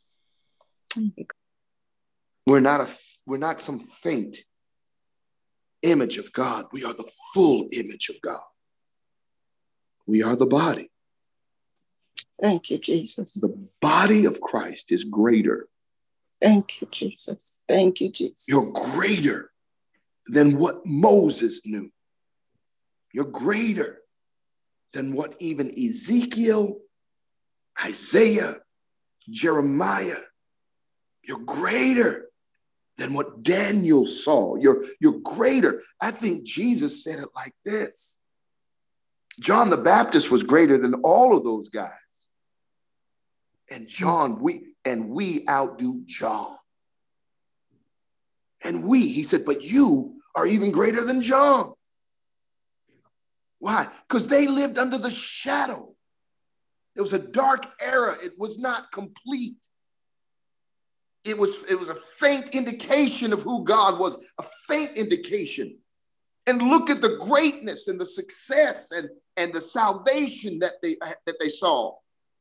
We're not a we're not some faint image of God. We are the full image of God. We are the body. Thank you, Jesus. The body of Christ is greater. Thank you, Jesus. Thank you, Jesus. You're greater than what Moses knew. You're greater than what even Ezekiel, Isaiah, Jeremiah, you're greater than what Daniel saw. You're, you're greater. I think Jesus said it like this. John the Baptist was greater than all of those guys. And John, we, and we outdo John. And we, he said, but you are even greater than John. Why? Because they lived under the shadow. It was a dark era. It was not complete. It was, it was a faint indication of who God was, a faint indication. And look at the greatness and the success and, and the salvation that they, that they saw.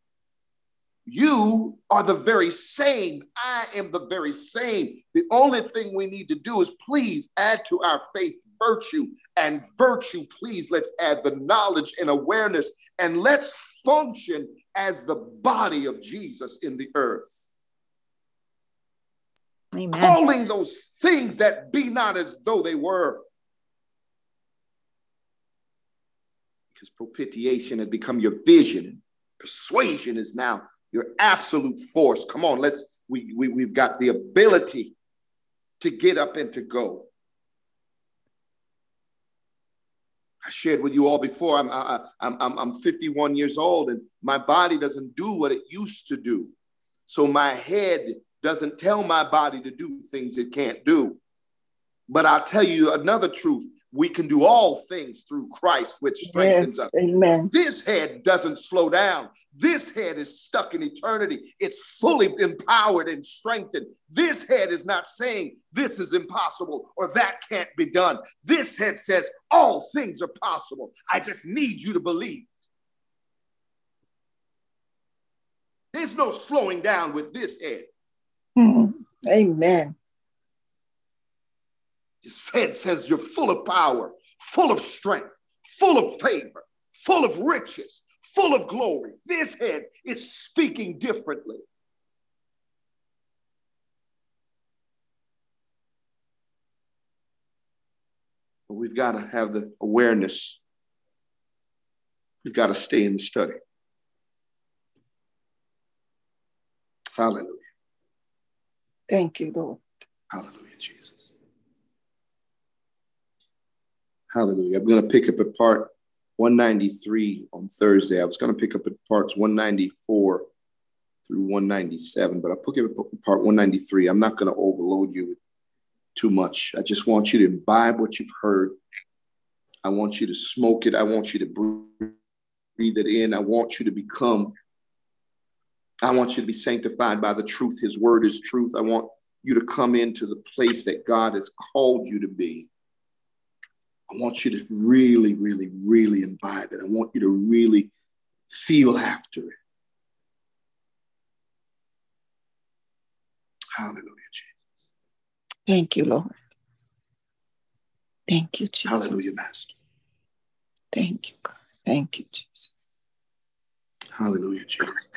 You are the very same. I am the very same. The only thing we need to do is please add to our faith virtue, and virtue, please, let's add the knowledge and awareness, and let's function as the body of Jesus in the earth. Amen. Calling those things that be not as though they were. Because propitiation had become your vision. Persuasion is now your absolute force. Come on, let's, we, we, we've got the ability to get up and to go. I shared with you all before, I'm, I, I'm, I'm, I'm fifty-one years old and my body doesn't do what it used to do. So my head doesn't tell my body to do things it can't do. But I'll tell you another truth. We can do all things through Christ, which strengthens Yes. us. Amen. This head doesn't slow down. This head is stuck in eternity. It's fully empowered and strengthened. This head is not saying this is impossible or that can't be done. This head says all things are possible. I just need you to believe. There's no slowing down with this head. Hmm. Amen. This head says you're full of power, full of strength, full of favor, full of riches, full of glory. This head is speaking differently. But we've got to have the awareness. We've got to stay in the study. Hallelujah. Thank you, Lord. Hallelujah, Jesus. Hallelujah. I'm going to pick up at part one ninety-three on Thursday. I was going to pick up at parts one ninety-four through one ninety-seven, but I'll pick up at part one ninety-three. I'm not going to overload you with too much. I just want you to imbibe what you've heard. I want you to smoke it. I want you to breathe it in. I want you to become, I want you to be sanctified by the truth. His word is truth. I want you to come into the place that God has called you to be. I want you to really, really, really imbibe it. I want you to really feel after it. Hallelujah, Jesus. Thank you, Lord. Thank you, Jesus. Hallelujah, Master. Thank you, God. Thank you, Jesus. Hallelujah, Jesus.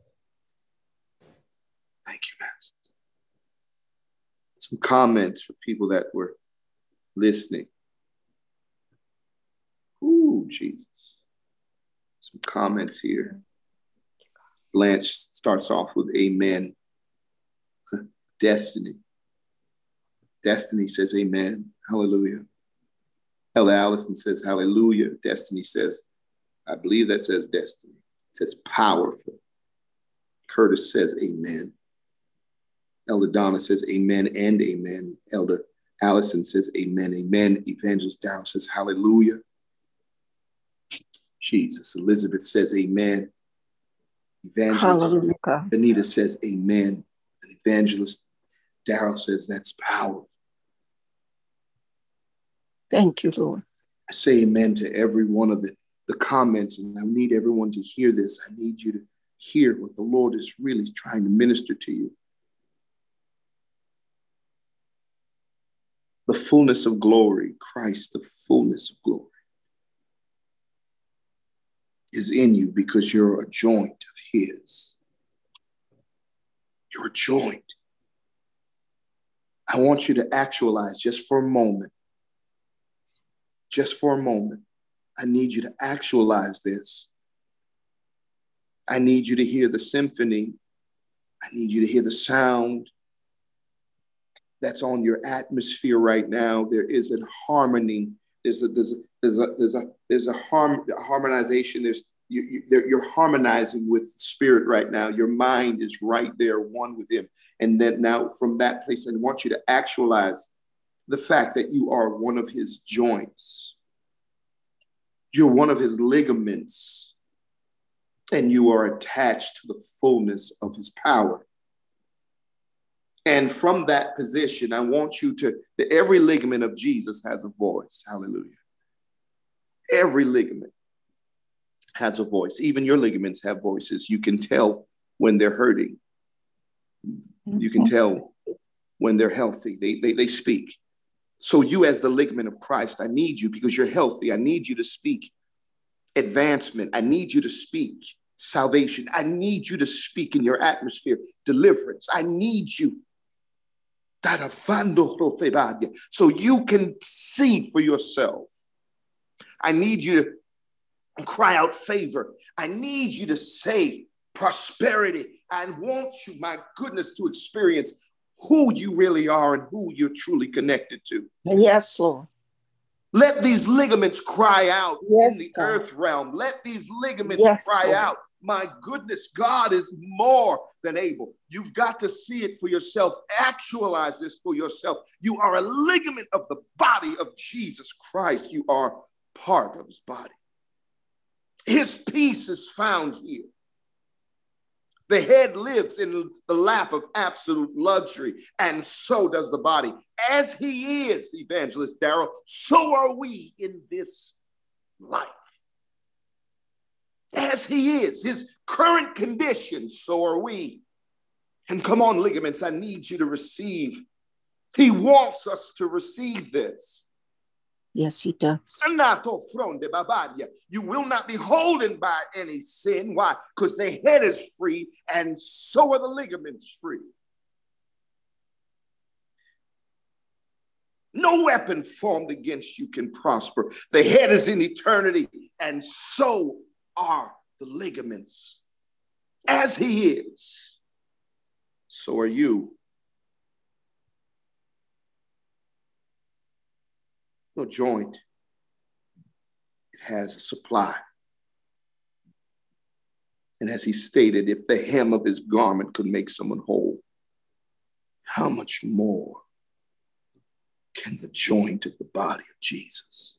Thank you, Master. Some comments for people that were listening. Ooh, Jesus. Some comments here. Blanche starts off with amen. Destiny. Destiny says amen. Hallelujah. Ella Allison says hallelujah. Destiny says, I believe that says destiny. It says powerful. Curtis says amen. Elder Donna says amen and amen. Elder Allison says amen, amen. Evangelist Darrell says hallelujah. Jesus. Elizabeth says amen. Evangelist Hallelujah. Anita says amen. And Evangelist Darrell says that's powerful. Thank you, Lord. I say amen to every one of the, the comments, and I need everyone to hear this. I need you to hear what the Lord is really trying to minister to you. The fullness of glory, Christ, the fullness of glory, is in you because you're a joint of his. You're a joint. I want you to actualize just for a moment. Just for a moment. I need you to actualize this. I need you to hear the symphony. I need you to hear the sound that's on your atmosphere right now. There is a harmony. There's a there's a there's a there's a there's a harm a harmonization. There's you, you there, you're harmonizing with spirit right now. Your mind is right there, one with him. And then now from that place, I want you to actualize the fact that you are one of his joints. You're one of his ligaments, and you are attached to the fullness of his power. And from that position, I want you to, that every ligament of Jesus has a voice. Hallelujah. Every ligament has a voice. Even your ligaments have voices. You can tell when they're hurting. You can tell when they're healthy. They, they, they speak. So you as the ligament of Christ, I need you because you're healthy. I need you to speak advancement. I need you to speak salvation. I need you to speak in your atmosphere deliverance. I need you. So you can see for yourself. I need you to cry out favor. I need you to say prosperity. I want you, my goodness, to experience who you really are and who you're truly connected to. Yes, Lord. Let these ligaments cry out yes, in the God. earth realm. Let these ligaments yes, cry Lord. out My goodness, God is more than able. You've got to see it for yourself. Actualize this for yourself. You are a ligament of the body of Jesus Christ. You are part of his body. His peace is found here. The head lives in the lap of absolute luxury, and so does the body. As he is, Evangelist Darrell, so are we in this life. As he is, his current condition, so are we. And come on, ligaments, I need you to receive. He wants us to receive this. Yes, he does. You will not be holden by any sin. Why? Because the head is free, and so are the ligaments free. No weapon formed against you can prosper. The head is in eternity, and so are the ligaments. As he is, so are you. No joint, it has a supply. And as he stated, if the hem of his garment could make someone whole, how much more can the joint of the body of Jesus?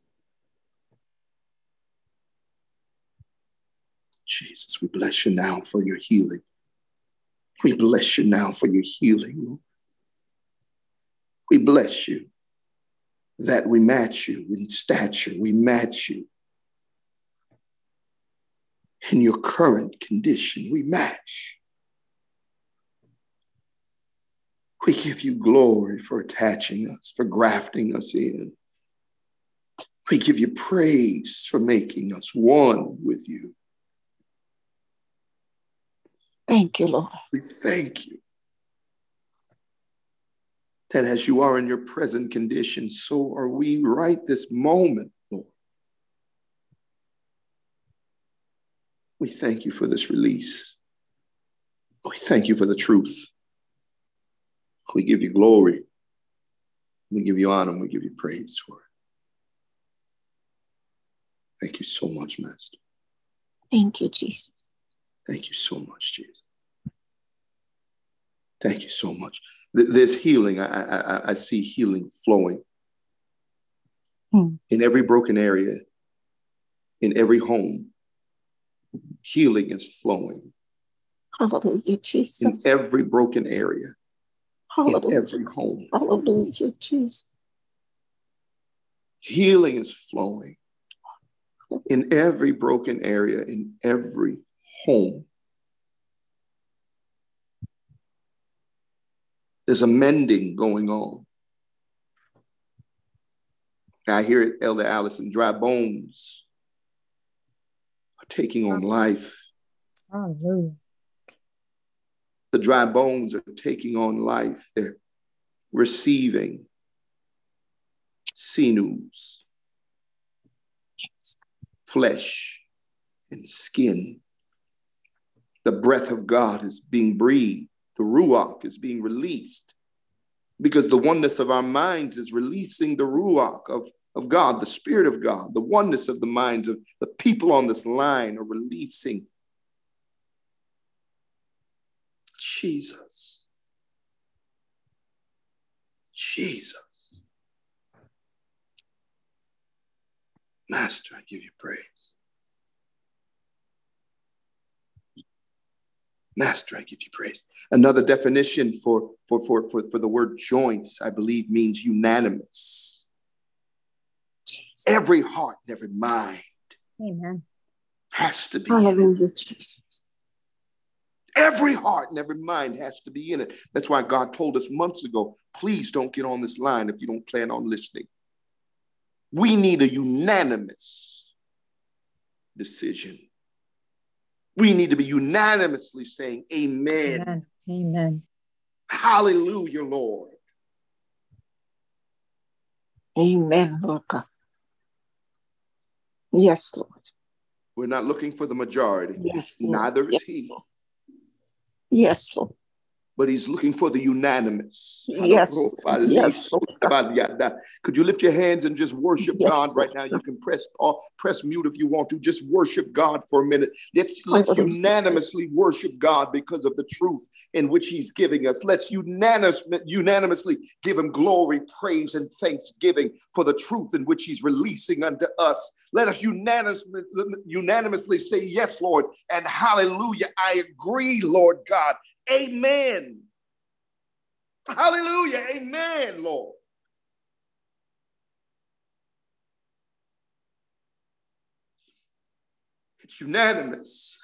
Jesus, we bless you now for your healing. We bless you now for your healing, Lord. We bless you that we match you in stature. We match you in your current condition. We match. We give you glory for attaching us, for grafting us in. We give you praise for making us one with you. Thank you, Lord. We thank you that as you are in your present condition, so are we right this moment, Lord. We thank you for this release. We thank you for the truth. We give you glory. We give you honor. And we give you praise for it. Thank you so much, Master. Thank you, Jesus. Thank you so much, Jesus. Thank you so much. There's healing. I, I, I see healing flowing hmm. in every broken area, in every home. Healing is flowing. Hallelujah, Jesus. In every broken area, Hallelujah. In every home. Hallelujah, Jesus. Healing is flowing in every broken area, in every home. There's a mending going on. I hear it, Elder Allison. Dry bones are taking on life. Hallelujah. The dry bones are taking on life. They're receiving sinews, flesh, and skin. The breath of God is being breathed. The Ruach is being released because the oneness of our minds is releasing the Ruach of, of God, the Spirit of God. The oneness of the minds of the people on this line are releasing Jesus. Jesus. Master, I give you praise. Master, I give you praise. Another definition for, for, for, for, for the word joints, I believe, means unanimous. Jesus. Every heart and every mind Amen. has to be. Hallelujah, Jesus. Every heart and every mind has to be in it. That's why God told us months ago, please don't get on this line if you don't plan on listening. We need a unanimous decision. We need to be unanimously saying amen. Amen. Amen. Hallelujah, Lord. Amen, Lord God. Yes, Lord. We're not looking for the majority. Yes, Lord. Neither is yes, he. Lord. Yes, Lord. but he's looking for the unanimous. Yes. Yes. Could you lift your hands and just worship Yes. God right now? You can press uh, press mute if you want to. Just worship God for a minute. Let's, let's unanimously worship God because of the truth in which he's giving us. Let's unanimous, unanimously give him glory, praise, and thanksgiving for the truth in which he's releasing unto us. Let us unanimously, unanimously say, yes, Lord, and hallelujah. I agree, Lord God. Amen. Hallelujah. Amen, Lord. It's unanimous.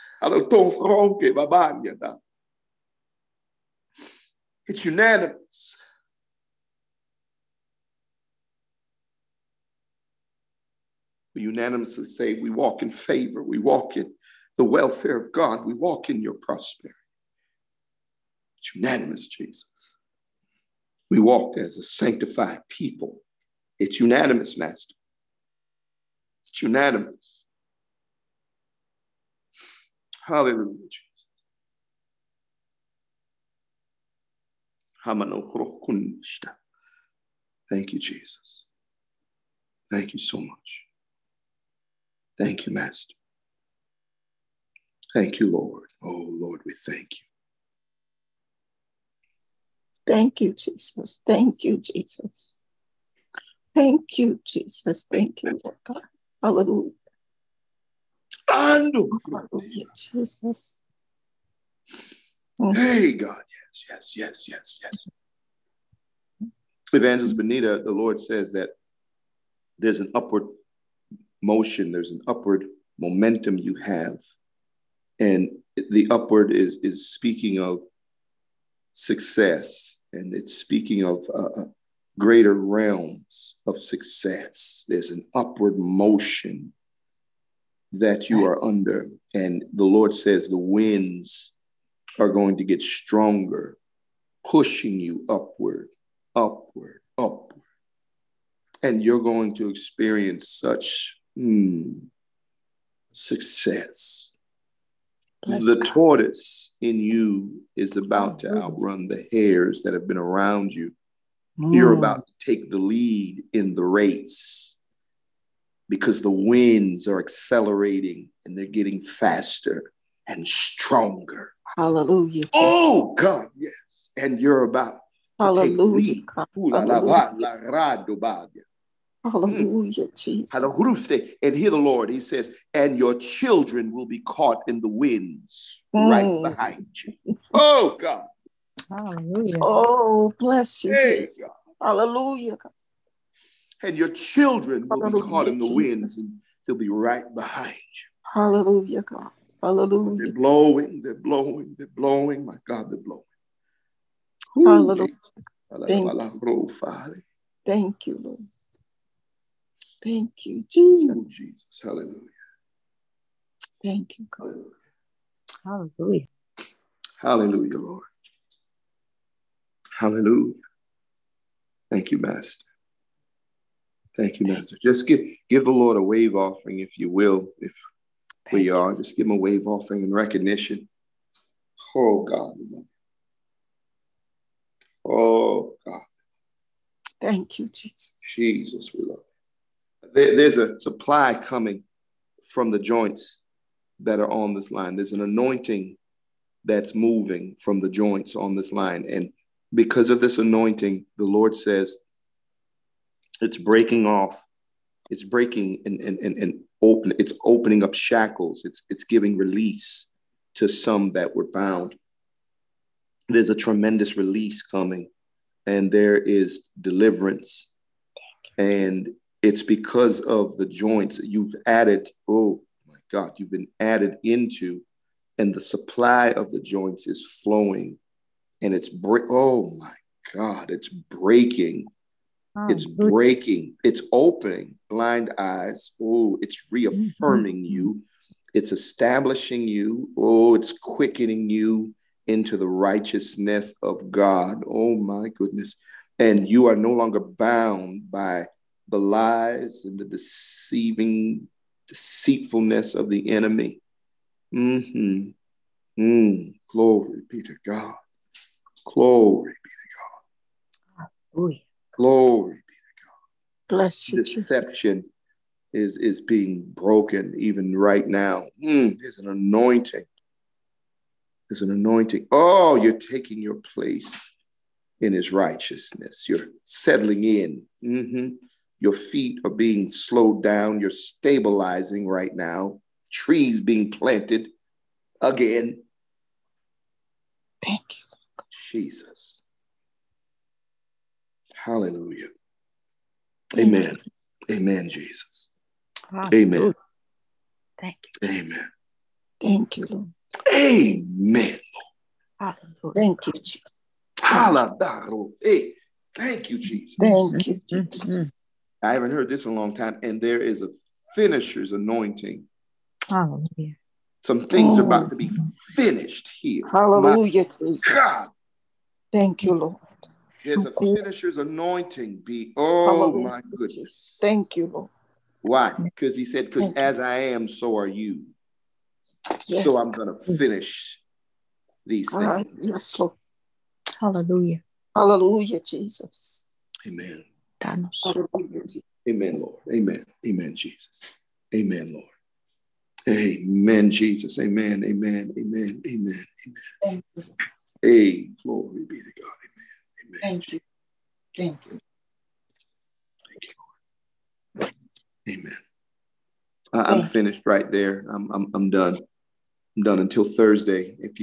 It's unanimous. We unanimously say we walk in favor. We walk in the welfare of God. We walk in your prosperity. It's unanimous, Jesus. We walk as a sanctified people. It's unanimous, Master. It's unanimous. Hallelujah, Jesus. Thank you, Jesus. Thank you so much. Thank you, Master. Thank you, Lord. Oh, Lord, we thank you. Thank you, Jesus. Thank you, Jesus. Thank you, Jesus. Thank you, Lord God. Hallelujah. Hallelujah, Jesus. Hey, God. Yes, yes, yes, yes, yes. Evangelist Benita, the Lord says that there's an upward motion, there's an upward momentum you have. And the upward is, is speaking of success, and it's speaking of uh, greater realms of success. There's an upward motion that you are under. And the Lord says the winds are going to get stronger, pushing you upward, upward, upward. And you're going to experience such mm, success. Bless the God. Tortoise in you is about to outrun the hares that have been around you. Mm. You're about to take the lead in the race because the winds are accelerating and they're getting faster and stronger. Hallelujah. Oh, God, yes. And you're about to Hallelujah. take the lead. Hallelujah. Hallelujah, Jesus. And hear the Lord. He says, and your children will be caught in the winds mm. right behind you. Oh, God. Hallelujah. Oh, bless you, hey, Jesus. God. Hallelujah. And your children will Hallelujah, be caught in the Jesus. winds and they'll be right behind you. Hallelujah, God. Hallelujah. But they're blowing, they're blowing, they're blowing. My God, they're blowing. Hallelujah. Thank you. Thank you, Lord. Thank you, Jesus. Ooh, Jesus. Hallelujah. Thank you, God. Hallelujah. Hallelujah, Lord. Hallelujah. Thank you, Master. Thank you, Master. Just give, give the Lord a wave offering, if you will, if where you are. Just give him a wave offering in recognition. Oh, God. Oh, God. Thank you, Jesus. Jesus, we love you. There, there's a supply coming from the joints that are on this line. There's an anointing that's moving from the joints on this line. And because of this anointing, the Lord says it's breaking off. It's breaking and, and, and, and open. It's opening up shackles. It's, it's giving release to some that were bound. There's a tremendous release coming, and there is deliverance. And it's because of the joints you've added. Oh my God, you've been added into, and the supply of the joints is flowing, and it's break. Oh my God, it's breaking. Oh, it's breaking. It's opening blind eyes. Oh, it's reaffirming mm-hmm. you. It's establishing you. Oh, it's quickening you into the righteousness of God. Oh my goodness. And you are no longer bound by the lies and the deceiving deceitfulness of the enemy. Mm-hmm. Mm. Glory be to God. Glory be to God. Hallelujah. Glory be to Bless you, God. Jesus. Deception is, is being broken even right now. Mm, there's an anointing. There's an anointing. Oh, you're taking your place in his righteousness. You're settling in. Mm-hmm. Your feet are being slowed down. You're stabilizing right now. Trees being planted again. Thank you. Jesus. Hallelujah. Thank Amen. Amen, Jesus. Hallelujah. Amen. Thank you. Amen. Thank you, Lord. Amen. Hallelujah. Thank you, Jesus. Hallelujah. Hey, thank you, Jesus. Thank you, Jesus. Mhm. I haven't heard this in a long time. And there is a finisher's anointing. Hallelujah. Some things are Mm. about to be finished here. Hallelujah, My Jesus. God, Thank you, Lord. there's a Oh, finisher's anointing. Be oh hallelujah, my Jesus. goodness. Thank you, Lord. Why? Because he said, because Thank you. as I am, so are you. Yes. So I'm going to finish these God. things. Yes, Lord. Hallelujah. Hallelujah, Jesus. Amen. Danos. Hallelujah, Jesus. Amen, Lord. Amen. Amen, Jesus. Amen, Lord. Amen, Jesus. Amen. Amen. Amen. Amen. Amen. Thank you. Hey, glory be to God. Amen. Amen. Thank you. Thank you. Thank you. Amen. I- I'm Thank you. finished right there. I'm, I'm I'm done. I'm done until Thursday. If you